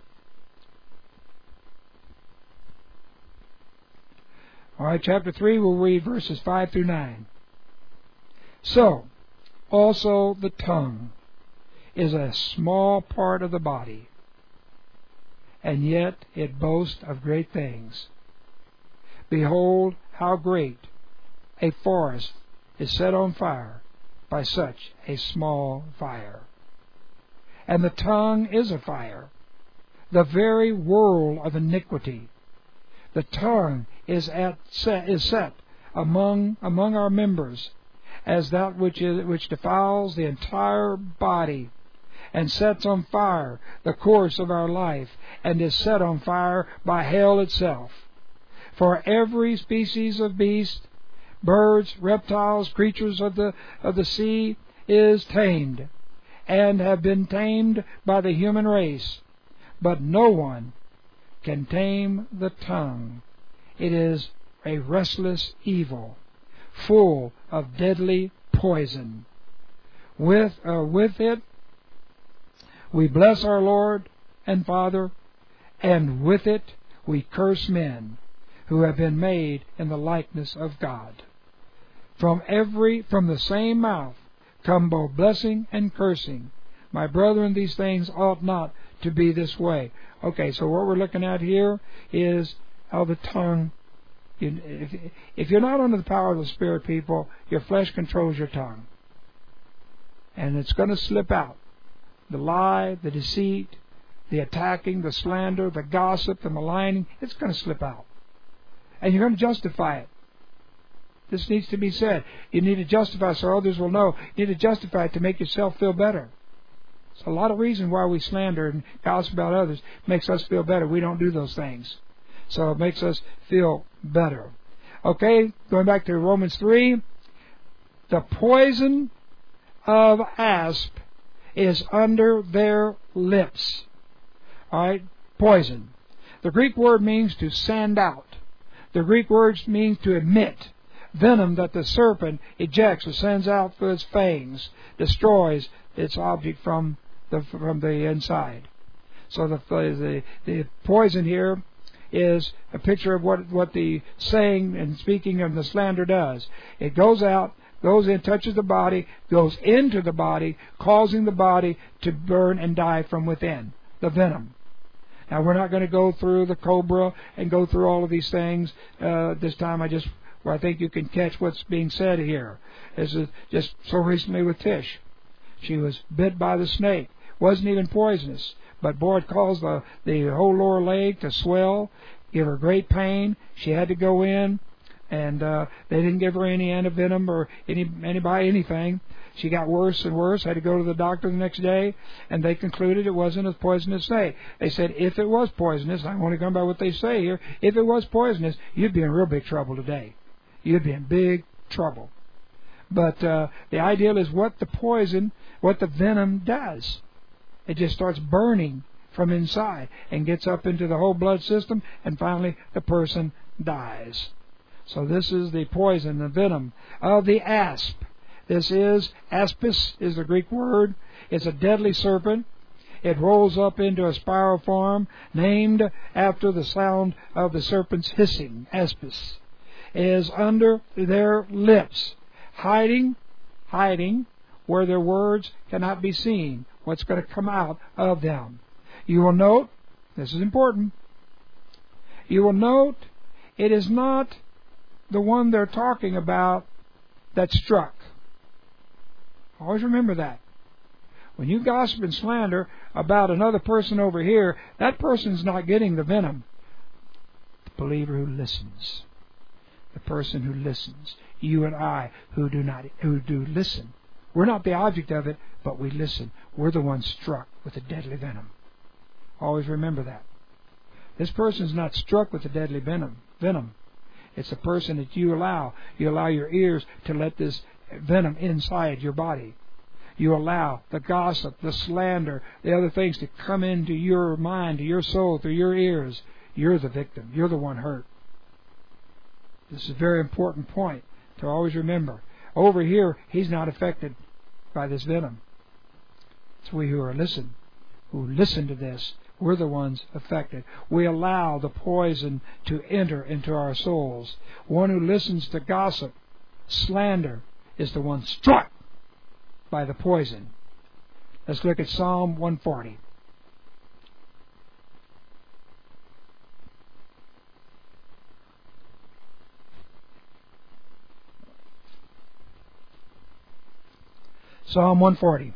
All right, chapter 3, we'll read verses 5 through 9. So, also the tongue is a small part of the body, and yet it boasts of great things. Behold, how great a forest is set on fire by such a small fire. And the tongue is a fire, the very whirl of iniquity. The tongue is set among our members as that which defiles the entire body, and sets on fire the course of our life, and is set on fire by hell itself. For every species of beast, birds, reptiles, creatures of the sea is tamed, and have been tamed by the human race, but no one can tame the tongue. It is a restless evil, full of deadly poison. With it we bless our Lord and Father, and with it we curse men who have been made in the likeness of God. From the same mouth come both blessing and cursing. My brethren, these things ought not to be this way. Okay, so what we're looking at here is how the tongue, if you're not under the power of the Spirit, people, your flesh controls your tongue. And it's going to slip out. The lie, the deceit, the attacking, the slander, the gossip, the maligning, it's going to slip out. And you're going to justify it. This needs to be said. You need to justify so others will know. You need to justify it to make yourself feel better. There's a lot of reasons why we slander and gossip about others. It makes us feel better. We don't do those things. So it makes us feel better. Okay, going back to Romans 3. The poison of asp is under their lips. Alright, poison. The Greek word means to send out. The Greek word means to emit. Venom that the serpent ejects or sends out through its fangs, destroys its object from the inside. So the poison here is a picture of what the saying and speaking of the slander does. It goes out, goes in, touches the body, goes into the body, causing the body to burn and die from within. The venom. Now we're not going to go through the cobra and go through all of these things this time. I think you can catch what's being said here. This is just so recently with Tish. She was bit by the snake. Wasn't even poisonous, but boy, it caused the whole lower leg to swell, give her great pain. She had to go in, and they didn't give her any antivenom or anything. She got worse and worse. Had to go to the doctor the next day, and they concluded it wasn't as poisonous as they. They said if it was poisonous, I'm only going by what they say here. If it was poisonous, you'd be in real big trouble today. You'd be in big trouble. But the idea is what the venom does. It just starts burning from inside and gets up into the whole blood system, and finally the person dies. So this is the poison, the venom of the asp. This is, aspis is the Greek word. It's a deadly serpent. It rolls up into a spiral form, named after the sound of the serpent's hissing. Aspis is under their lips, hiding where their words cannot be seen, what's going to come out of them. You will note, this is important, you will note it is not the one they're talking about that struck. Always remember that. When you gossip and slander about another person over here, that person's not getting the venom. The believer who listens. The person who listens. You and I who do listen. We're not the object of it, but we listen. We're the ones struck with the deadly venom. Always remember that. This person's not struck with the deadly venom. It's the person that you allow. You allow your ears to let this venom inside your body. You allow the gossip, the slander, the other things to come into your mind, to your soul, through your ears. You're the victim. You're the one hurt. This is a very important point to always remember. Over here, he's not affected by this venom. It's we who listen to this. We're the ones affected. We allow the poison to enter into our souls. One who listens to gossip, slander, is the one struck by the poison. Let's look at Psalm 140. Psalm 140.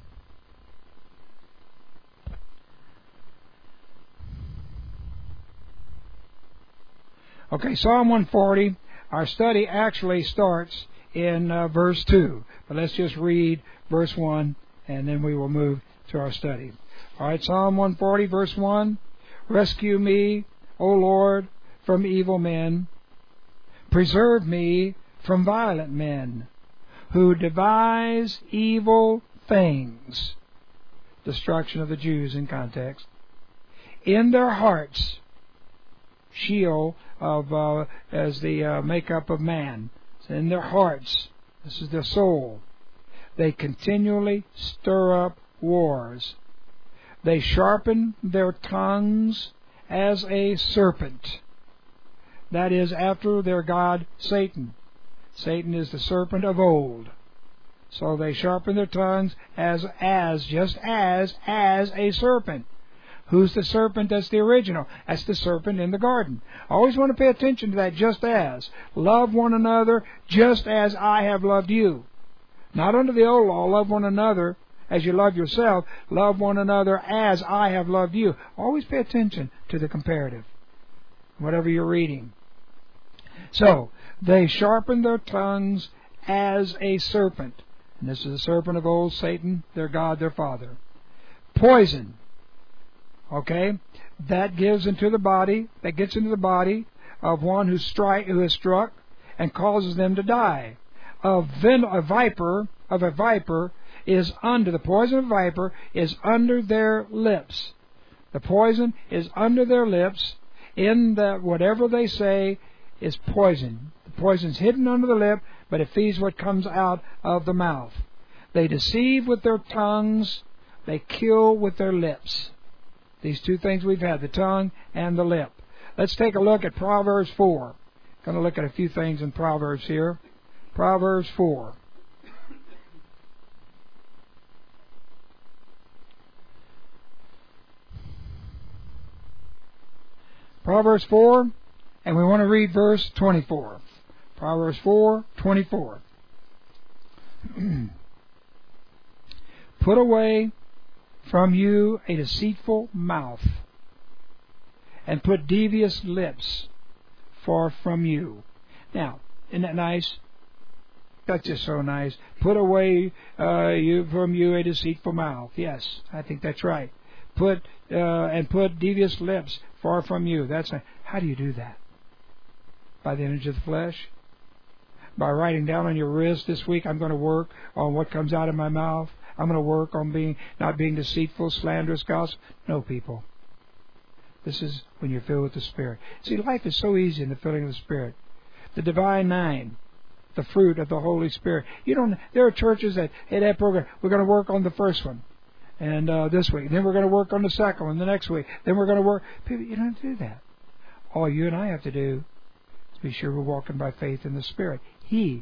Okay, Psalm 140, our study actually starts in verse 2. But let's just read verse 1, and then we will move to our study. All right, Psalm 140, verse 1. Rescue me, O Lord, from evil men. Preserve me from violent men, who devise evil things. Destruction of the Jews in context. In their hearts, Sheol as the makeup of man. It's in their hearts. This is their soul. They continually stir up wars. They sharpen their tongues as a serpent. That is after their god Satan. Satan is the serpent of old. So they sharpen their tongues just as a serpent. Who's the serpent that's the original? That's the serpent in the garden. I always want to pay attention to that just as. Love one another just as I have loved you. Not under the old law, love one another as you love yourself. Love one another as I have loved you. Always pay attention to the comparative, whatever you're reading. So, they sharpen their tongues as a serpent. And this is the serpent of old, Satan, their God, their father. Poison. Okay? That gets into the body of one who is struck and causes them to die. The poison of a viper is under their lips. The poison is under their lips. In that whatever they say is poison. The poison's hidden under the lip, but it feeds what comes out of the mouth. They deceive with their tongues. They kill with their lips. These two things we've had, the tongue and the lip. Let's take a look at Proverbs 4. Going to look at a few things in Proverbs here. Proverbs 4. Proverbs 4, and we want to read verse 24. Proverbs 4:24. Put away from you a deceitful mouth, and put devious lips far from you. Now, isn't that nice? That's just so nice. Put away from you a deceitful mouth. Yes, I think that's right. Put devious lips far from you. How do you do that? By the image of the flesh? By writing down on your wrist, this week I'm going to work on what comes out of my mouth. I'm going to work on not being deceitful, slanderous, gossip. No, people. This is when you're filled with the Spirit. See, life is so easy in the filling of the Spirit. The Divine Nine, the fruit of the Holy Spirit. There are churches that have program. We're going to work on the first one, and this week. Then we're going to work on the second one the next week. Then we're going to work. People, you don't have to do that. All you and I have to do is be sure we're walking by faith in the Spirit. He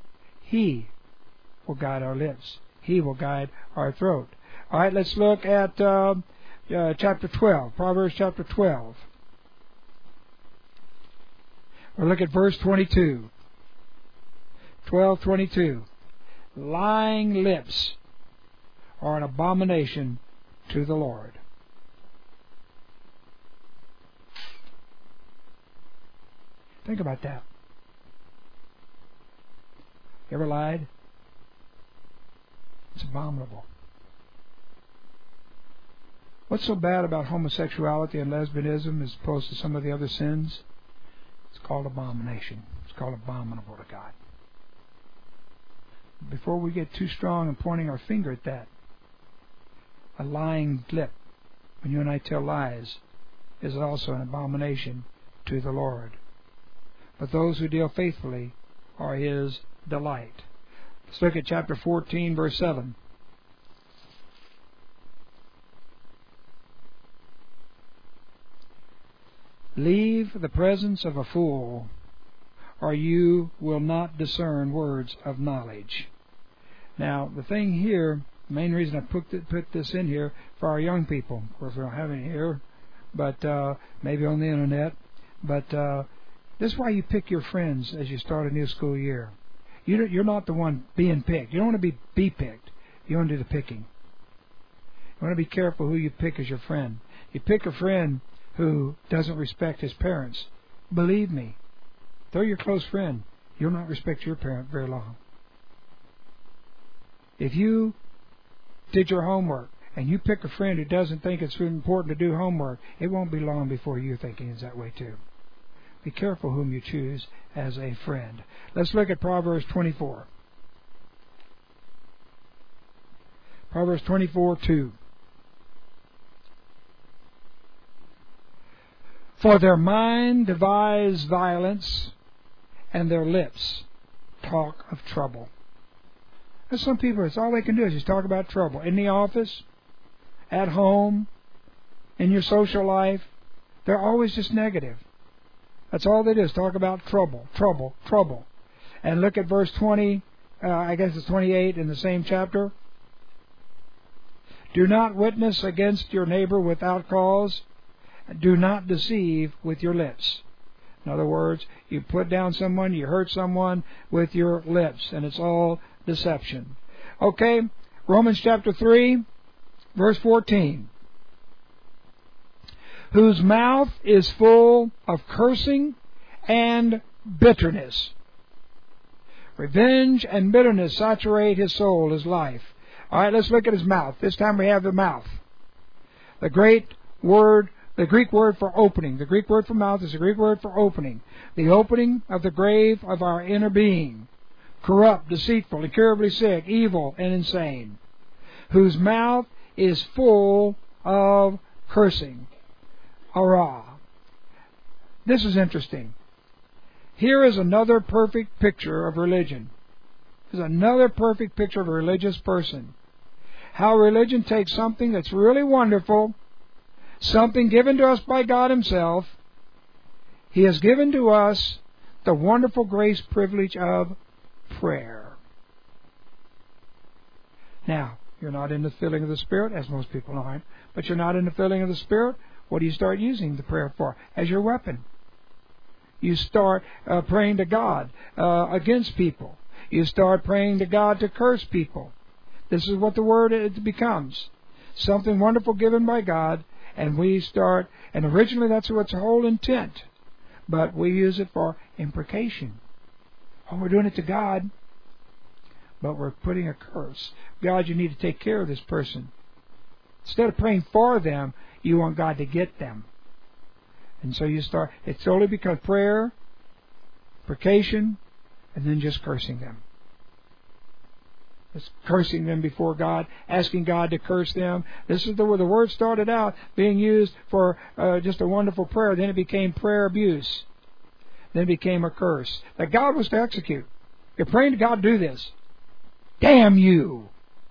will guide our lips. He will guide our throat. All right, let's look at chapter 12, Proverbs chapter 12. We'll look at verse 22. 12:22. Lying lips are an abomination to the Lord. Think about that. You ever lied? It's abominable. What's so bad about homosexuality and lesbianism as opposed to some of the other sins? It's called abomination. It's called abominable to God. Before we get too strong in pointing our finger at that, a lying lip, when you and I tell lies, is also an abomination to the Lord. But those who deal faithfully are His delight. Let's look at chapter 14, verse 7. Leave the presence of a fool, or you will not discern words of knowledge. Now, the thing here, the main reason I put this in here for our young people, of course we don't have any here, but maybe on the internet, but this is why you pick your friends as you start a new school year. You're not the one being picked. You don't want to be picked. You want to do the picking. You want to be careful who you pick as your friend. You pick a friend who doesn't respect his parents. Believe me, though you're a close friend, you'll not respect your parent very long. If you did your homework and you pick a friend who doesn't think it's important to do homework, it won't be long before you're thinking it's that way too. Be careful whom you choose as a friend. Let's look at Proverbs 24. Proverbs 24:2. For their mind devise violence, and their lips talk of trouble. There's some people, it's all they can do is just talk about trouble. In the office, at home, in your social life, they're always just negative. That's all they do is talk about trouble, trouble, trouble. And look at verse 20, I guess it's 28 in the same chapter. Do not witness against your neighbor without cause. Do not deceive with your lips. In other words, you put down someone, you hurt someone with your lips, and it's all deception. Okay, Romans chapter 3, verse 14. Whose mouth is full of cursing and bitterness. Revenge and bitterness saturate his soul, his life. All right, let's look at his mouth. This time we have the mouth. The Greek word for opening. The Greek word for mouth is the Greek word for opening. The opening of the grave of our inner being. Corrupt, deceitful, incurably sick, evil, and insane. Whose mouth is full of cursing. Hurrah. This is interesting. Here is another perfect picture of religion. There's another perfect picture of a religious person. How religion takes something that's really wonderful, something given to us by God Himself. He has given to us the wonderful grace privilege of prayer. Now, you're not in the filling of the Spirit, as most people aren't, but you're not in the filling of the Spirit. What do you start using the prayer for? As your weapon. You start praying to God against people. You start praying to God to curse people. This is what the Word becomes. Something wonderful given by God, and we start, and originally that's what's the whole intent. But we use it for imprecation. Oh, we're doing it to God, but we're putting a curse. God, you need to take care of this person. Instead of praying for them, you want God to get them. And so you start, it slowly becomes prayer, imprecation, and then just cursing them. Just cursing them before God, asking God to curse them. This is the word started out being used for just a wonderful prayer. Then it became prayer abuse. Then it became a curse that God was to execute. You're praying to God, do this. Damn you.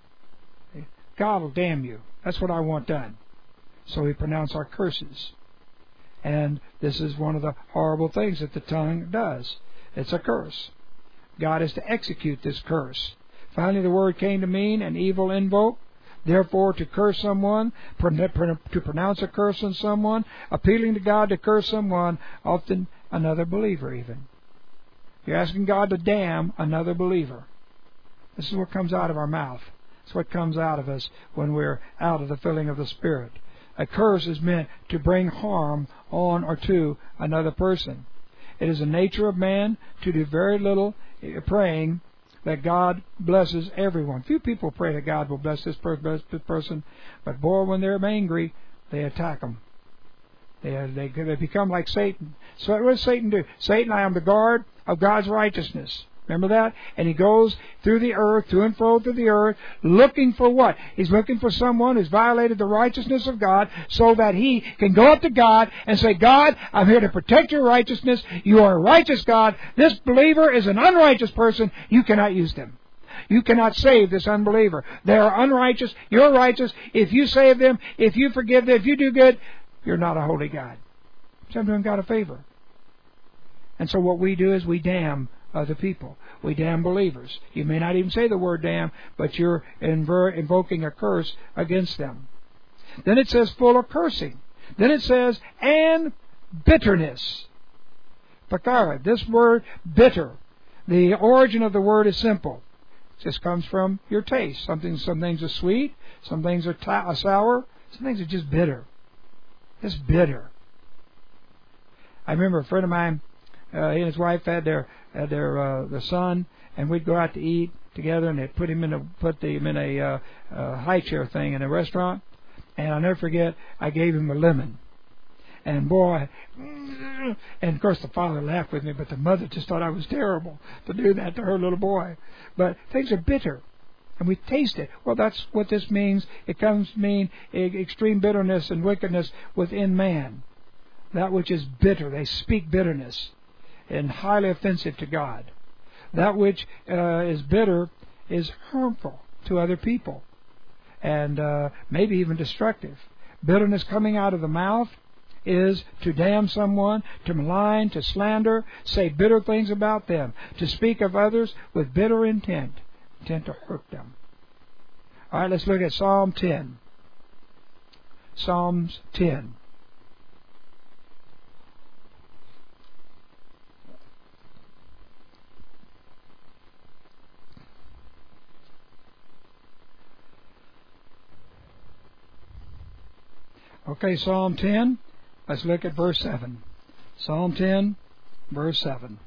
God will damn you. That's what I want done. So we pronounce our curses. And this is one of the horrible things that the tongue does. It's a curse. God is to execute this curse. Finally, the word came to mean an evil invoke. Therefore, to curse someone, to pronounce a curse on someone, appealing to God to curse someone, often another believer even. You're asking God to damn another believer. This is what comes out of our mouth. It's what comes out of us when we're out of the filling of the Spirit. A curse is meant to bring harm on or to another person. It is the nature of man to do very little praying that God blesses everyone. Few people pray that God will bless this person, but boy, when they're angry, they attack them. They become like Satan. So what does Satan do? Satan, I am the guard of God's righteousness. Remember that? And he goes through the earth, to and fro through the earth, looking for what? He's looking for someone who's violated the righteousness of God so that he can go up to God and say, God, I'm here to protect your righteousness. You are a righteous God. This believer is an unrighteous person. You cannot use them. You cannot save this unbeliever. They are unrighteous. You're righteous. If you save them, if you forgive them, if you do good, you're not a holy God. So I'm doing God a favor. And so what we do is we damn other people. We damn believers. You may not even say the word damn, but you're invoking a curse against them. Then it says full of cursing. Then it says, and bitterness. Pakara, this word bitter. The origin of the word is simple. It just comes from your taste. Some things are sweet, some things are sour, some things are just bitter. Just bitter. I remember a friend of mine, he and his wife had their son, and we'd go out to eat together, and they'd put him in a high chair thing in a restaurant, and I'll never forget, I gave him a lemon. And boy, and of course the father laughed with me, but the mother just thought I was terrible to do that to her little boy. But things are bitter, and we taste it. Well, that's what this means. It comes to mean extreme bitterness and wickedness within man. That which is bitter, they speak bitterness, and highly offensive to God. That which is bitter is harmful to other people, and maybe even destructive. Bitterness coming out of the mouth is to damn someone, to malign, to slander, say bitter things about them, to speak of others with bitter intent to hurt them. All right, let's look at Psalm 10. Psalms 10. Okay, Psalm 10. Let's look at verse 7. Psalm 10, verse 7.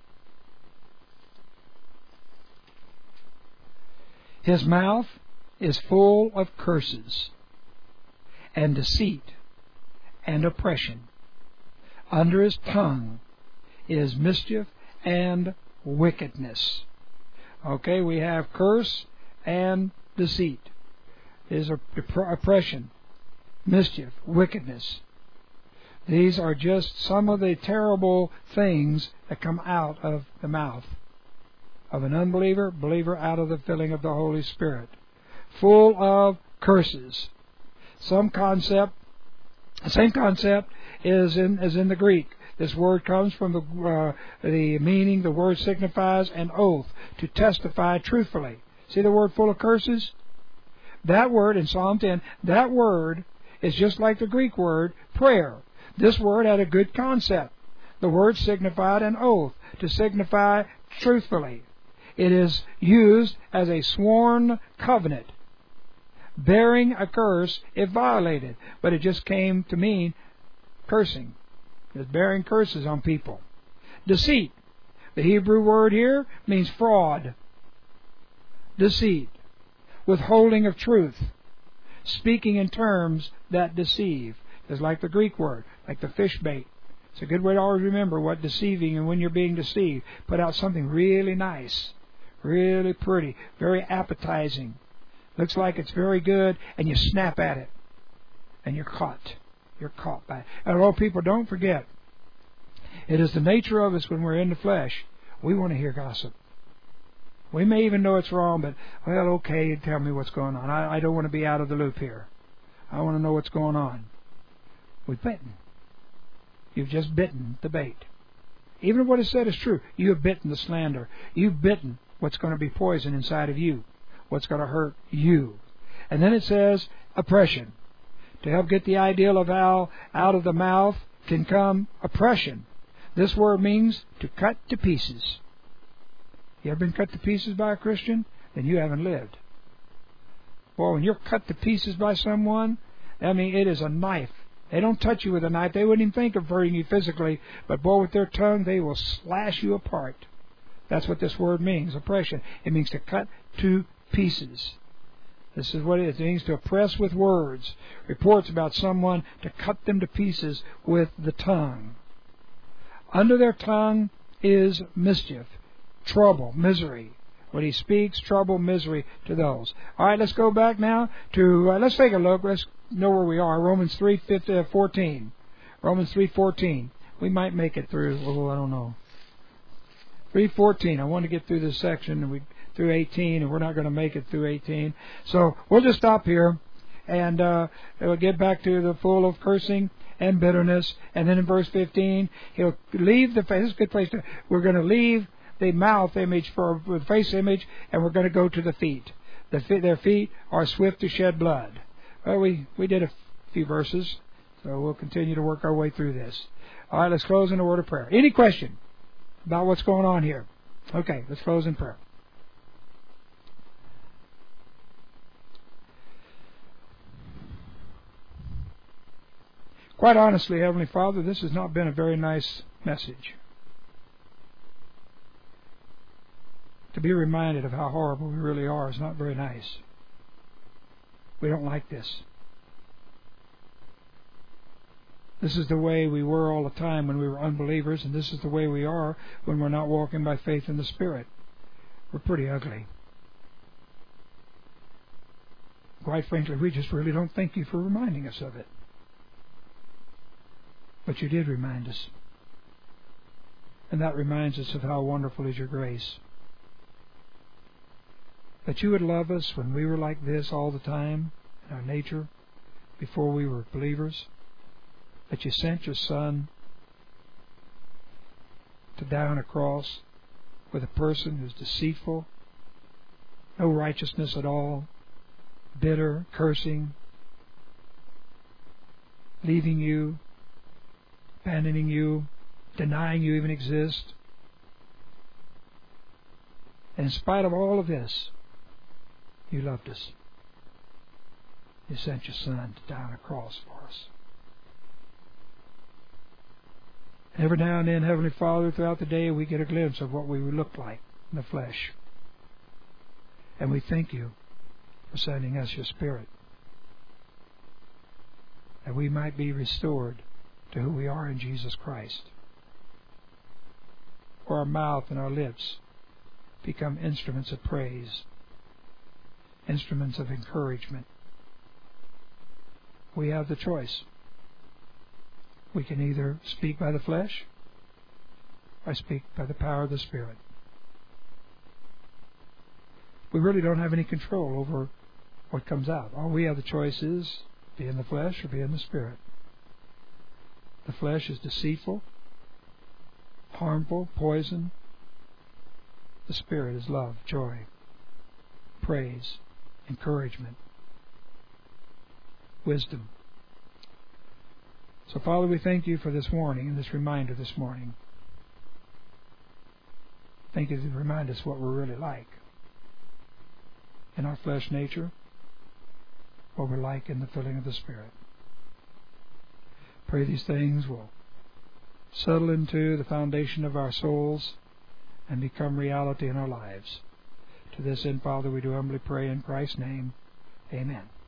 His mouth is full of curses and deceit and oppression. Under his tongue is mischief and wickedness. Okay, we have curse and deceit. Is oppression, mischief, wickedness. These are just some of the terrible things that come out of the mouth of an unbeliever, believer out of the filling of the Holy Spirit. Full of curses. Same concept is in the Greek. This word comes from the meaning. The word signifies an oath, to testify truthfully. See the word full of curses? That word in Psalm 10, that word is just like the Greek word prayer. This word had a good concept. The word signified an oath, to signify truthfully. It is used as a sworn covenant, bearing a curse if violated. But it just came to mean cursing. It's bearing curses on people. Deceit. The Hebrew word here means fraud. Deceit. Withholding of truth. Speaking in terms that deceive. It's like the Greek word, like the fish bait. It's a good way to always remember what deceiving and when you're being deceived. Put out something really nice, really pretty, very appetizing. Looks like it's very good, and you snap at it, and you're caught. You're caught by it. And all people, don't forget, it is the nature of us when we're in the flesh. We want to hear gossip. We may even know it's wrong, but, well, okay, tell me what's going on. I don't want to be out of the loop here. I want to know what's going on. We've bitten. You've just bitten the bait. Even if what is said is true, you have bitten the slander. You've bitten what's going to be poison inside of you, what's going to hurt you. And then it says oppression. To help get the ideal of how out of the mouth can come oppression. This word means to cut to pieces. You ever been cut to pieces by a Christian? Then you haven't lived. Boy, when you're cut to pieces by someone, I mean, it is a knife. They don't touch you with a knife. They wouldn't even think of hurting you physically. But, boy, with their tongue, they will slash you apart. That's what this word means, oppression. It means to cut to pieces. This is what it is. It means to oppress with words. Reports about someone, to cut them to pieces with the tongue. Under their tongue is mischief, trouble, misery. When he speaks, trouble, misery to those. All right, let's go back now to, let's take a look. Let's know where we are. Romans 3:14. Romans 3:14. We might make it through, I don't know. 3:14. I want to get through this section and through 18, and we're not going to make it through 18. So we'll just stop here, and we'll get back to the full of cursing and bitterness. And then in verse 15, he'll leave the face. This is a good place to. We're going to leave the mouth image for the face image, and we're going to go to the feet. Their feet are swift to shed blood. Well, we did a few verses, so we'll continue to work our way through this. All right, let's close in a word of prayer. Any question about what's going on here? Okay, let's close in prayer. Quite honestly, Heavenly Father, this has not been a very nice message. To be reminded of how horrible we really are is not very nice. We don't like this. This is the way we were all the time when we were unbelievers, and this is the way we are when we're not walking by faith in the Spirit. We're pretty ugly. Quite frankly, we just really don't thank you for reminding us of it. But you did remind us. And that reminds us of how wonderful is your grace. That you would love us when we were like this all the time, in our nature, before we were believers. that you sent your Son to die on a cross with a person who's deceitful, no righteousness at all, bitter, cursing, leaving you, abandoning you, denying you even exist. And in spite of all of this, you loved us. You sent your Son to die on a cross for us. And every now and then, Heavenly Father, throughout the day, we get a glimpse of what we would look like in the flesh. And we thank you for sending us your Spirit, that we might be restored to who we are in Jesus Christ. For our mouth and our lips become instruments of praise, instruments of encouragement. We have the choice. We can either speak by the flesh or speak by the power of the Spirit. We really don't have any control over what comes out. All we have the choice is be in the flesh or be in the Spirit. The flesh is deceitful, harmful, poison. The Spirit is love, joy, praise, encouragement, wisdom. So, Father, we thank you for this morning and this reminder this morning. Thank you to remind us what we're really like in our flesh nature, what we're like in the filling of the Spirit. Pray these things will settle into the foundation of our souls and become reality in our lives. To this end, Father, we do humbly pray in Christ's name. Amen.